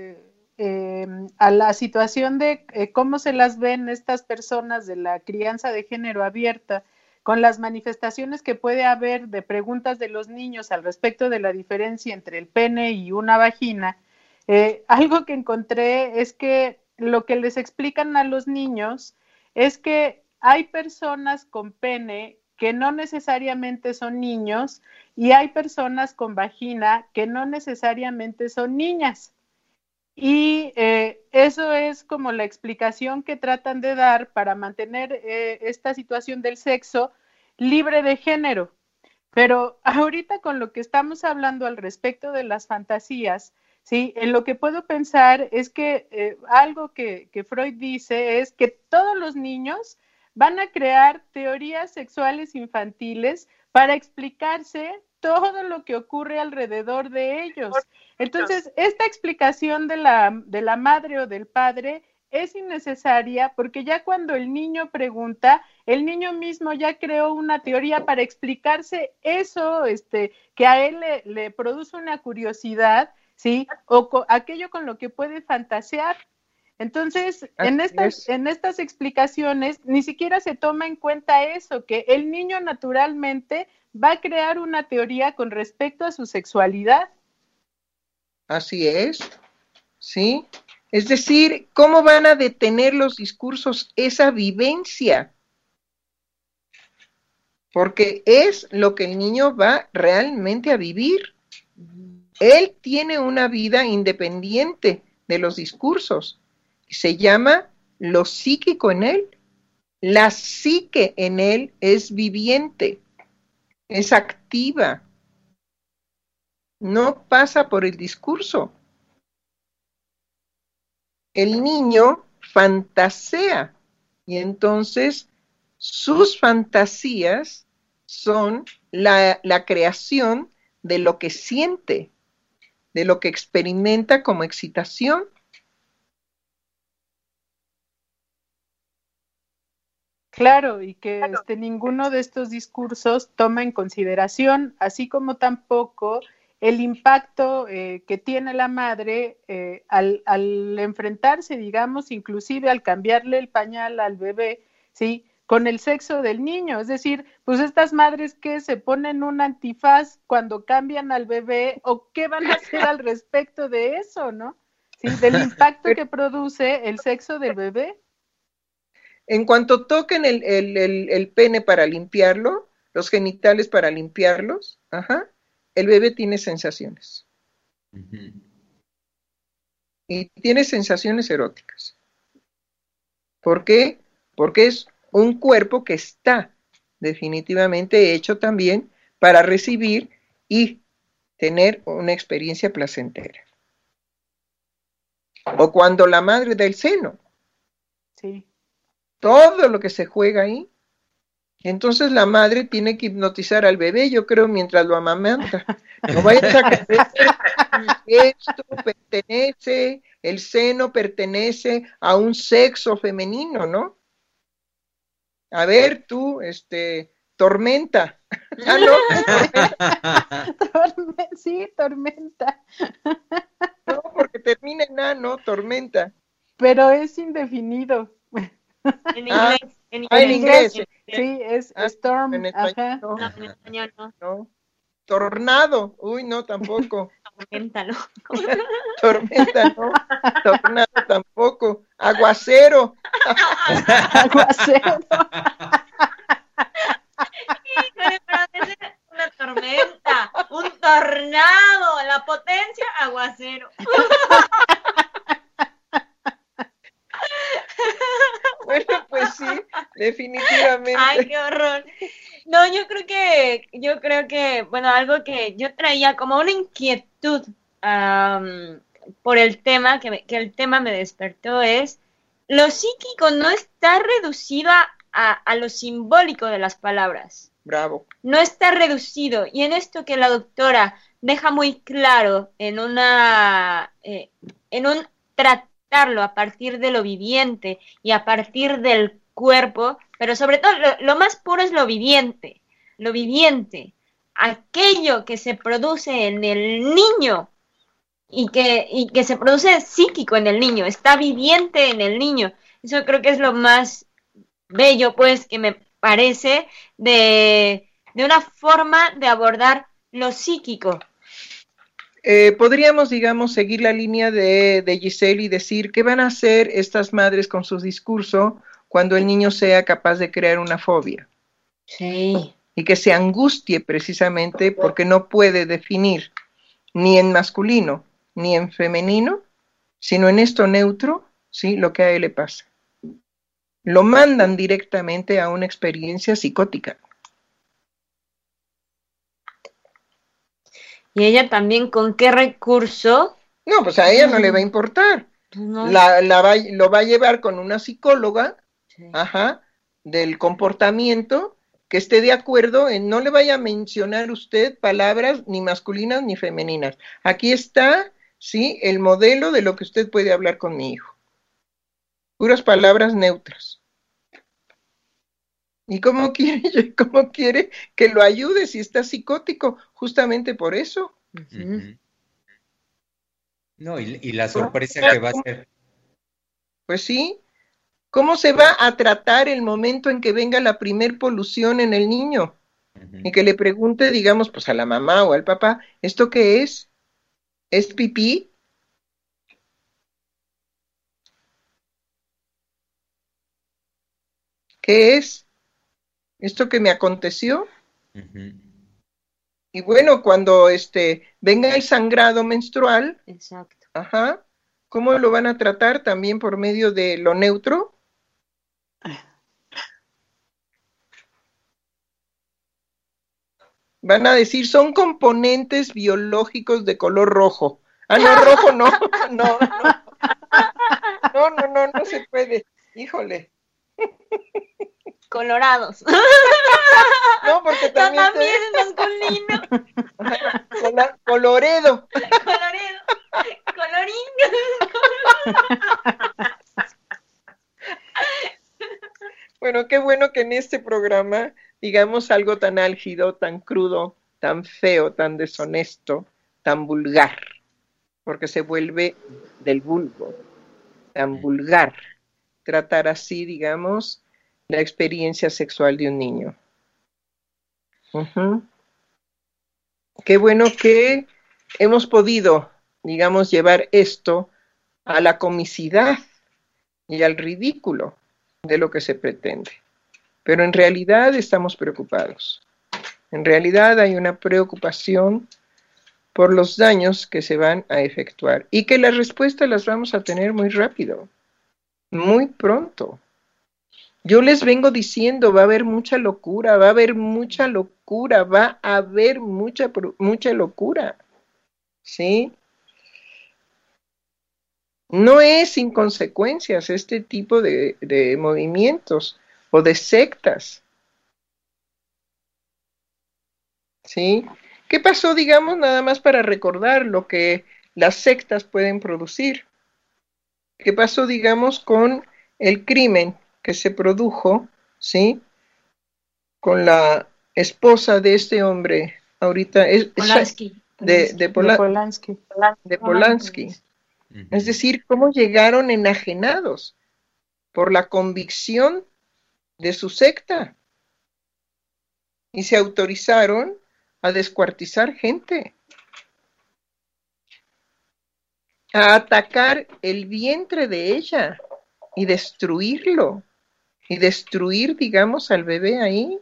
S4: a la situación de cómo se las ven estas personas de la crianza de género abierta, con las manifestaciones que puede haber de preguntas de los niños al respecto de la diferencia entre el pene y una vagina, algo que encontré es que lo que les explican a los niños es que hay personas con pene que no necesariamente son niños y hay personas con vagina que no necesariamente son niñas. Y eso es como la explicación que tratan de dar para mantener esta situación del sexo libre de género. Pero ahorita con lo que estamos hablando al respecto de las fantasías, ¿sí? En lo que puedo pensar es que algo que Freud dice es que todos los niños van a crear teorías sexuales infantiles para explicarse todo lo que ocurre alrededor de ellos. Entonces, esta explicación de la madre o del padre es innecesaria porque ya cuando el niño pregunta, el niño mismo ya creó una teoría para explicarse eso, que a él le produce una curiosidad, ¿sí? O aquello con lo que puede fantasear. Entonces,
S5: Así
S4: en estas explicaciones ni siquiera se toma en cuenta eso, que el niño naturalmente va a crear una teoría con respecto a su sexualidad.
S5: Así es, ¿sí? Es decir, ¿cómo van a detener los discursos esa vivencia? Porque es lo que el niño va realmente a vivir. Él tiene una vida independiente de los discursos. Se llama lo psíquico en él. La psique en él es viviente, es activa. No pasa por el discurso. El niño fantasea y entonces sus fantasías son la creación de lo que siente, de lo que experimenta como excitación.
S4: Claro, y que ninguno de estos discursos toma en consideración, así como tampoco el impacto que tiene la madre al enfrentarse, digamos, inclusive al cambiarle el pañal al bebé, ¿sí? Con el sexo del niño. Es decir, pues estas madres que se ponen un antifaz cuando cambian al bebé, o qué van a hacer al respecto de eso, ¿no? Sí, del impacto que produce el sexo del bebé.
S5: En cuanto toquen el pene para limpiarlo, los genitales para limpiarlos, el bebé tiene sensaciones. Y tiene sensaciones eróticas. ¿Por qué? Porque es un cuerpo que está definitivamente hecho también para recibir y tener una experiencia placentera. O cuando la madre da el seno.
S4: Sí.
S5: Todo lo que se juega ahí. Entonces la madre tiene que hipnotizar al bebé, yo creo, mientras lo amamanta. No vayas a creer que esto pertenece, el seno pertenece a un sexo femenino, ¿no? A ver, tú, Tormenta.
S4: Sí, Tormenta.
S5: No, porque termina en A, no, Tormenta.
S4: Pero es indefinido.
S3: En inglés.
S5: En inglés.
S4: Sí, es Storm.
S5: En español,
S3: no. No, en español no.
S5: No. Tornado. Uy, no, tampoco.
S3: Tormenta, no.
S5: Tormenta, no. Tornado tampoco. Aguacero.
S4: Aguacero.
S3: Híjole, pero es una tormenta, un tornado, la potencia, aguacero.
S5: Bueno, pues sí, definitivamente.
S3: Ay, qué horror. No, yo creo que, bueno, algo que yo traía como una inquietud por el tema, que el tema me despertó, es lo psíquico no está reducido a lo simbólico de las palabras.
S5: Bravo.
S3: No está reducido. Y en esto que la doctora deja muy claro en un tratarlo a partir de lo viviente y a partir del cuerpo, pero sobre todo lo más puro es lo viviente, aquello que se produce en el niño y que se produce psíquico en el niño, está viviente en el niño. Eso creo que es lo más bello, pues, que me parece de una forma de abordar lo psíquico.
S5: Podríamos, digamos, seguir la línea de Giselle y decir qué van a hacer estas madres con su discurso cuando el niño sea capaz de crear una fobia.
S3: Sí.
S5: Y que se angustie precisamente porque no puede definir ni en masculino ni en femenino, sino en esto neutro, ¿sí? Lo que a él le pasa. Lo mandan directamente a una experiencia psicótica.
S3: ¿Y ella también con qué recurso?
S5: No, pues a ella no le va a importar.
S3: No.
S5: Lo va a llevar con una psicóloga,
S3: Sí.
S5: Del comportamiento, que esté de acuerdo en no le vaya a mencionar usted palabras ni masculinas ni femeninas. Aquí está, sí, el modelo de lo que usted puede hablar con mi hijo. Puras palabras neutras. ¿Y cómo quiere que lo ayude si está psicótico? Justamente por eso.
S2: No, y la sorpresa que va a ser.
S5: Pues sí. ¿Cómo se va a tratar el momento en que venga la primer polución en el niño? Y que le pregunte, digamos, pues a la mamá o al papá, ¿esto qué es? ¿Es pipí? ¿Qué es? ¿Esto que me aconteció? Y bueno, cuando venga el sangrado menstrual,
S3: Exacto.
S5: ajá, ¿cómo lo van a tratar? ¿También por medio de lo neutro? Van a decir, son componentes biológicos de color rojo. Ah, no, rojo no, no se puede. Híjole.
S3: Colorados.
S5: No, porque también
S3: es masculino.
S5: Coloredo.
S3: Coloredo. Colorín.
S5: Bueno, qué bueno que en este programa digamos algo tan álgido, tan crudo, tan feo, tan deshonesto, tan vulgar, porque se vuelve del vulgo, tan vulgar, tratar así, digamos, la experiencia sexual de un niño. Qué bueno que hemos podido, digamos, llevar esto a la comicidad y al ridículo de lo que se pretende. Pero en realidad estamos preocupados. En realidad hay una preocupación por los daños que se van a efectuar y que las respuestas las vamos a tener muy rápido, muy pronto. Yo les vengo diciendo, va a haber mucha locura, va a haber mucha locura, va a haber mucha locura, ¿sí? No es sin consecuencias este tipo de movimientos o de sectas, ¿sí? ¿Qué pasó, digamos, nada más para recordar lo que las sectas pueden producir? ¿Qué pasó, digamos, con el crimen que se produjo, ¿sí? Con la esposa de este hombre, ahorita es
S3: Polanski.
S5: de Polanski. Es decir, cómo llegaron enajenados por la convicción de su secta y se autorizaron a descuartizar gente, a atacar el vientre de ella y destruirlo, y destruir, digamos, al bebé ahí.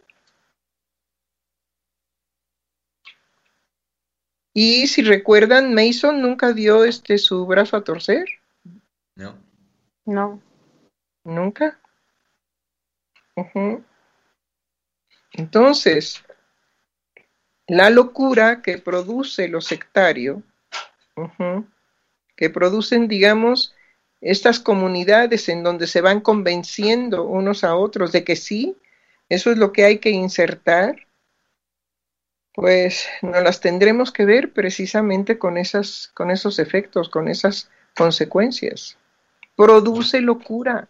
S5: Y si recuerdan, Mason nunca dio su brazo a torcer.
S2: No.
S4: No.
S5: Nunca. Entonces, la locura que produce lo sectario, que producen, digamos, estas comunidades en donde se van convenciendo unos a otros de que sí, eso es lo que hay que insertar, pues nos las tendremos que ver precisamente con esos efectos, con esas consecuencias. Produce locura.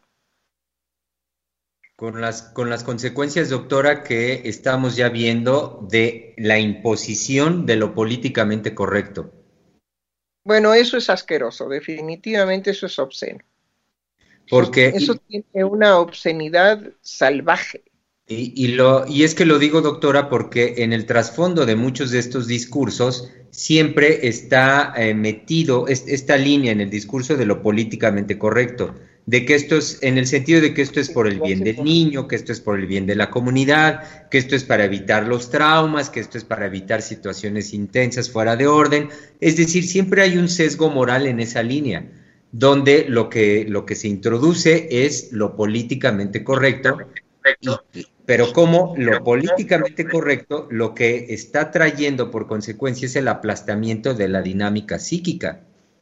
S2: Con las consecuencias, doctora, que estamos ya viendo de la imposición de lo políticamente correcto.
S5: Bueno, eso es asqueroso, definitivamente eso es obsceno.
S2: Porque
S5: eso tiene una obscenidad salvaje.
S2: Y es que lo digo, doctora, porque en el trasfondo de muchos de estos discursos siempre está metido esta línea en el discurso de lo políticamente correcto, de que esto es, en el sentido de que esto es por el bien del niño, que esto es por el bien de la comunidad, que esto es para evitar los traumas, que esto es para evitar situaciones intensas fuera de orden. Es decir, siempre hay un sesgo moral en esa línea, donde lo que se introduce es lo políticamente correcto. Pero como lo políticamente correcto lo que está trayendo por consecuencia es el aplastamiento de la dinámica psíquica.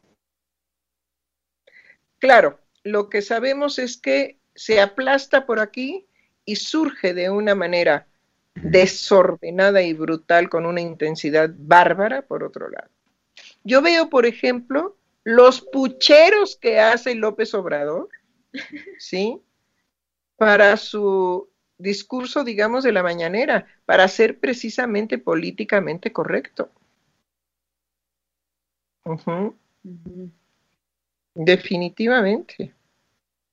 S5: Claro, lo que sabemos es que se aplasta por aquí y surge de una manera desordenada y brutal con una intensidad bárbara por otro lado. Yo veo, por ejemplo, los pucheros que hace López Obrador, ¿sí? Para su discurso, digamos, de la mañanera, para ser precisamente políticamente correcto. Definitivamente.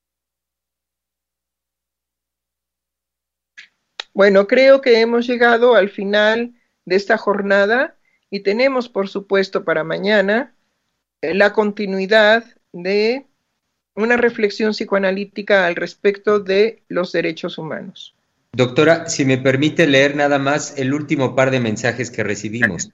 S5: Bueno, creo que hemos llegado al final de esta jornada y tenemos, por supuesto, para mañana la continuidad de una reflexión psicoanalítica al respecto de los derechos humanos.
S2: Doctora, si me permite leer nada más el último par de mensajes que recibimos.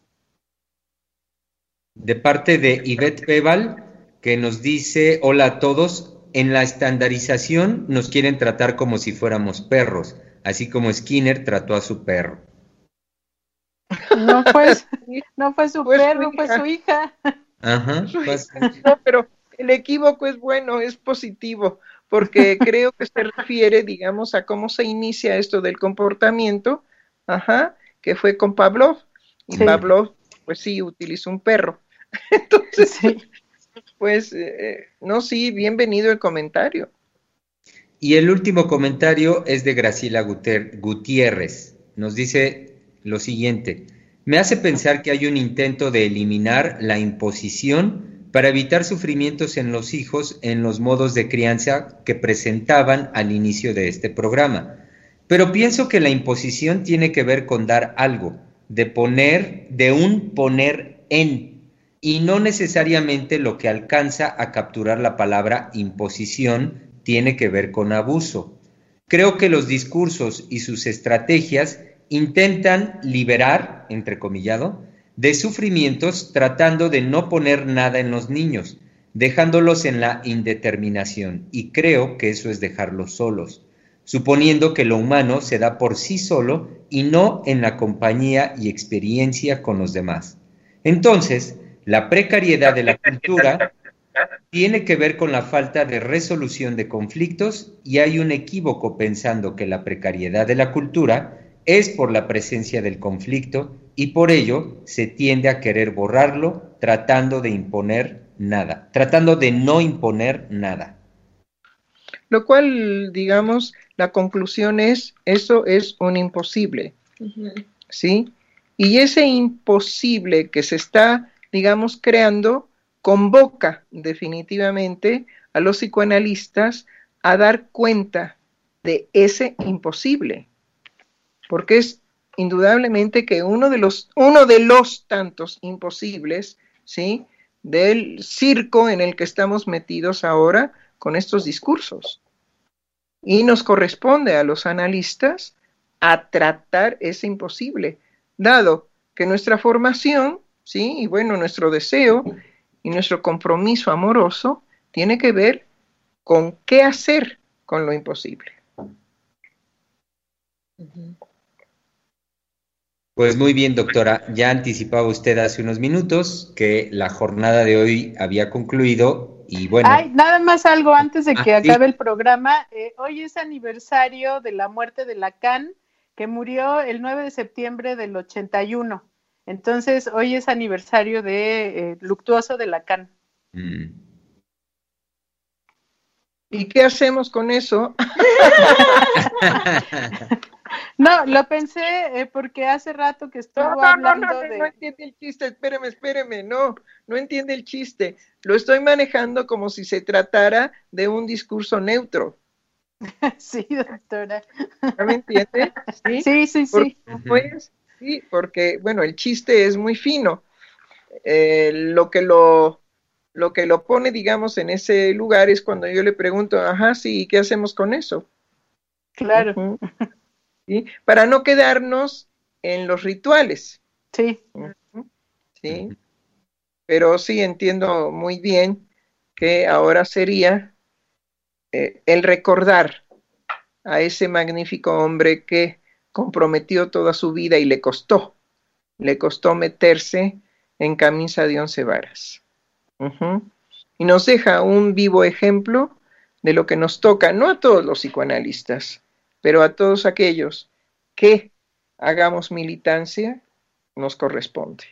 S2: De parte de Ivette Peval, que nos dice: hola a todos, en la estandarización nos quieren tratar como si fuéramos perros, así como Skinner trató a su perro.
S4: No, pues, no fue su perro, fue su hija.
S2: Ajá,
S5: pues. No, pero el equívoco es bueno, es positivo, porque creo que se refiere, digamos, a cómo se inicia esto del comportamiento, que fue con Pavlov, y sí. Pavlov, pues sí, utilizó un perro. Entonces, sí. Pues, no, sí, bienvenido el comentario.
S2: Y el último comentario es de Graciela Gutiérrez. Nos dice lo siguiente: me hace pensar que hay un intento de eliminar la imposición para evitar sufrimientos en los hijos en los modos de crianza que presentaban al inicio de este programa. Pero pienso que la imposición tiene que ver con dar algo, de un poner en, y no necesariamente lo que alcanza a capturar la palabra imposición tiene que ver con abuso. Creo que los discursos y sus estrategias intentan liberar, entrecomillado, de sufrimientos tratando de no poner nada en los niños, dejándolos en la indeterminación, y creo que eso es dejarlos solos, suponiendo que lo humano se da por sí solo y no en la compañía y experiencia con los demás. Entonces, la precariedad de la cultura tiene que ver con la falta de resolución de conflictos, y hay un equívoco pensando que la precariedad de la cultura es por la presencia del conflicto, y por ello se tiende a querer borrarlo tratando de no imponer nada.
S5: Lo cual, digamos, la conclusión es, eso es un imposible, ¿sí? Y ese imposible que se está, digamos, creando, convoca definitivamente a los psicoanalistas a dar cuenta de ese imposible, porque es indudablemente que uno de los tantos imposibles, ¿sí?, del circo en el que estamos metidos ahora con estos discursos. Y nos corresponde a los analistas a tratar ese imposible, dado que nuestra formación, ¿sí?, y bueno, nuestro deseo y nuestro compromiso amoroso tiene que ver con qué hacer con lo imposible.
S2: Pues muy bien, doctora. Ya anticipaba usted hace unos minutos que la jornada de hoy había concluido y bueno.
S4: Ay, nada más algo antes de que acabe el programa. Hoy es aniversario de la muerte de Lacan, que murió el 9 de septiembre del 81. Entonces, hoy es aniversario de luctuoso de Lacan.
S5: ¿Y qué hacemos con eso?
S4: No, lo pensé porque hace rato que estuvo hablando de...
S5: No entiende el chiste, espéreme, no entiende el chiste. Lo estoy manejando como si se tratara de un discurso neutro.
S4: Sí, doctora.
S5: ¿Ya me entiende?
S4: Sí.
S5: Pues, sí, porque, bueno, el chiste es muy fino. Lo que lo pone, digamos, en ese lugar es cuando yo le pregunto, sí, ¿qué hacemos con eso?
S4: Claro.
S5: ¿Sí? Para no quedarnos en los rituales.
S4: Sí.
S5: Sí. Pero sí entiendo muy bien que ahora sería el recordar a ese magnífico hombre que comprometió toda su vida y le costó meterse en camisa de 11 varas. Y nos deja un vivo ejemplo de lo que nos toca, no a todos los psicoanalistas, pero a todos aquellos que hagamos militancia, nos corresponde.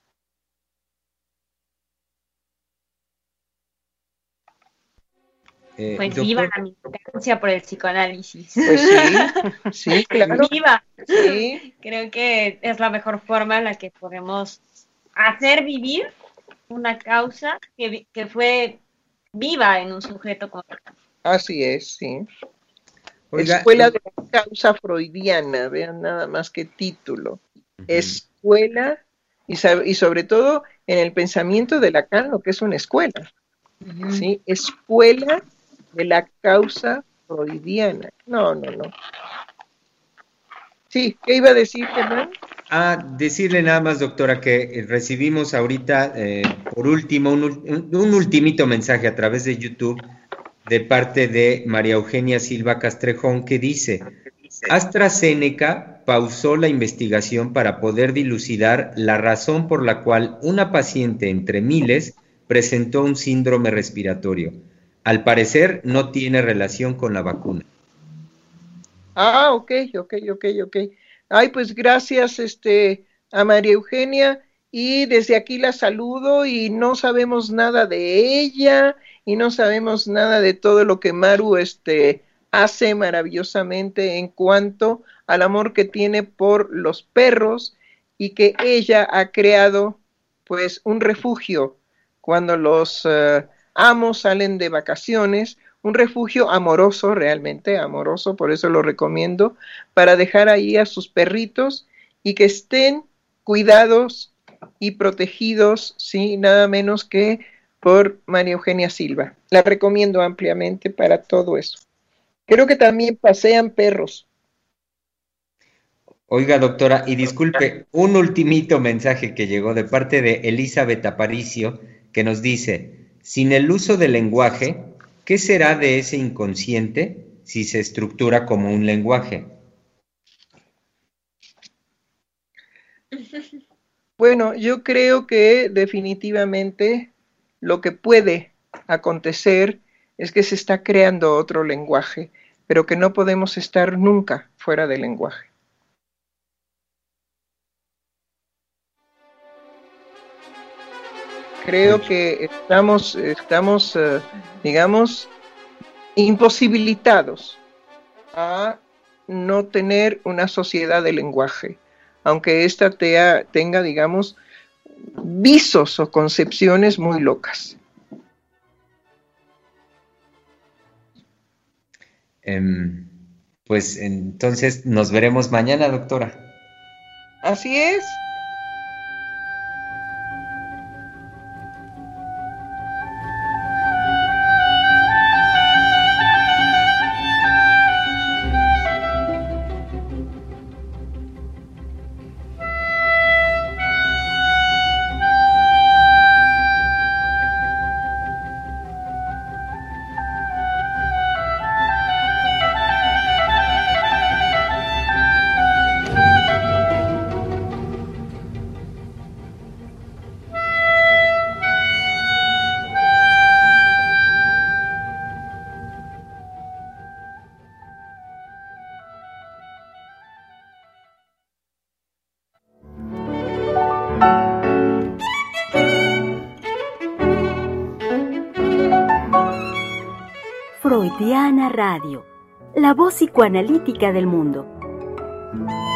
S3: Pues viva la militancia por el psicoanálisis.
S5: Pues sí, claro.
S3: Viva.
S5: Sí.
S3: Creo que es la mejor forma en la que podemos hacer vivir una causa que fue viva en un sujeto como...
S5: Así es, sí.
S2: Oiga,
S5: Escuela de la causa freudiana, vean nada más que título. Escuela, y sobre todo en el pensamiento de Lacan, lo que es una escuela. ¿Sí? Escuela de la causa freudiana. No. Sí, ¿qué iba a decir, Germán?
S2: Decirle nada más, doctora, que recibimos ahorita, por último, un ultimito mensaje a través de YouTube de parte de María Eugenia Silva Castrejón, que dice: AstraZeneca pausó la investigación para poder dilucidar la razón por la cual una paciente entre miles presentó un síndrome respiratorio. Al parecer no tiene relación con la vacuna.
S5: Ok. Ay, pues gracias a María Eugenia, y desde aquí la saludo, y no sabemos nada de ella y no sabemos nada de todo lo que Maru hace maravillosamente en cuanto al amor que tiene por los perros, y que ella ha creado pues un refugio cuando los amos salen de vacaciones, un refugio amoroso, realmente amoroso, por eso lo recomiendo, para dejar ahí a sus perritos y que estén cuidados y protegidos, sí, nada menos que por María Eugenia Silva. La recomiendo ampliamente para todo eso. Creo que también pasean perros.
S2: Oiga, doctora, y disculpe, un ultimito mensaje que llegó de parte de Elizabeth Aparicio, que nos dice: sin el uso del lenguaje, ¿qué será de ese inconsciente si se estructura como un lenguaje?
S5: Bueno, yo creo que definitivamente lo que puede acontecer es que se está creando otro lenguaje, pero que no podemos estar nunca fuera del lenguaje. Creo que estamos digamos, imposibilitados a no tener una sociedad de lenguaje, aunque ésta tenga, digamos, visos o concepciones muy locas.
S2: Pues entonces nos veremos mañana, doctora.
S5: Así es.
S1: Freudiana Radio, la voz psicoanalítica del mundo.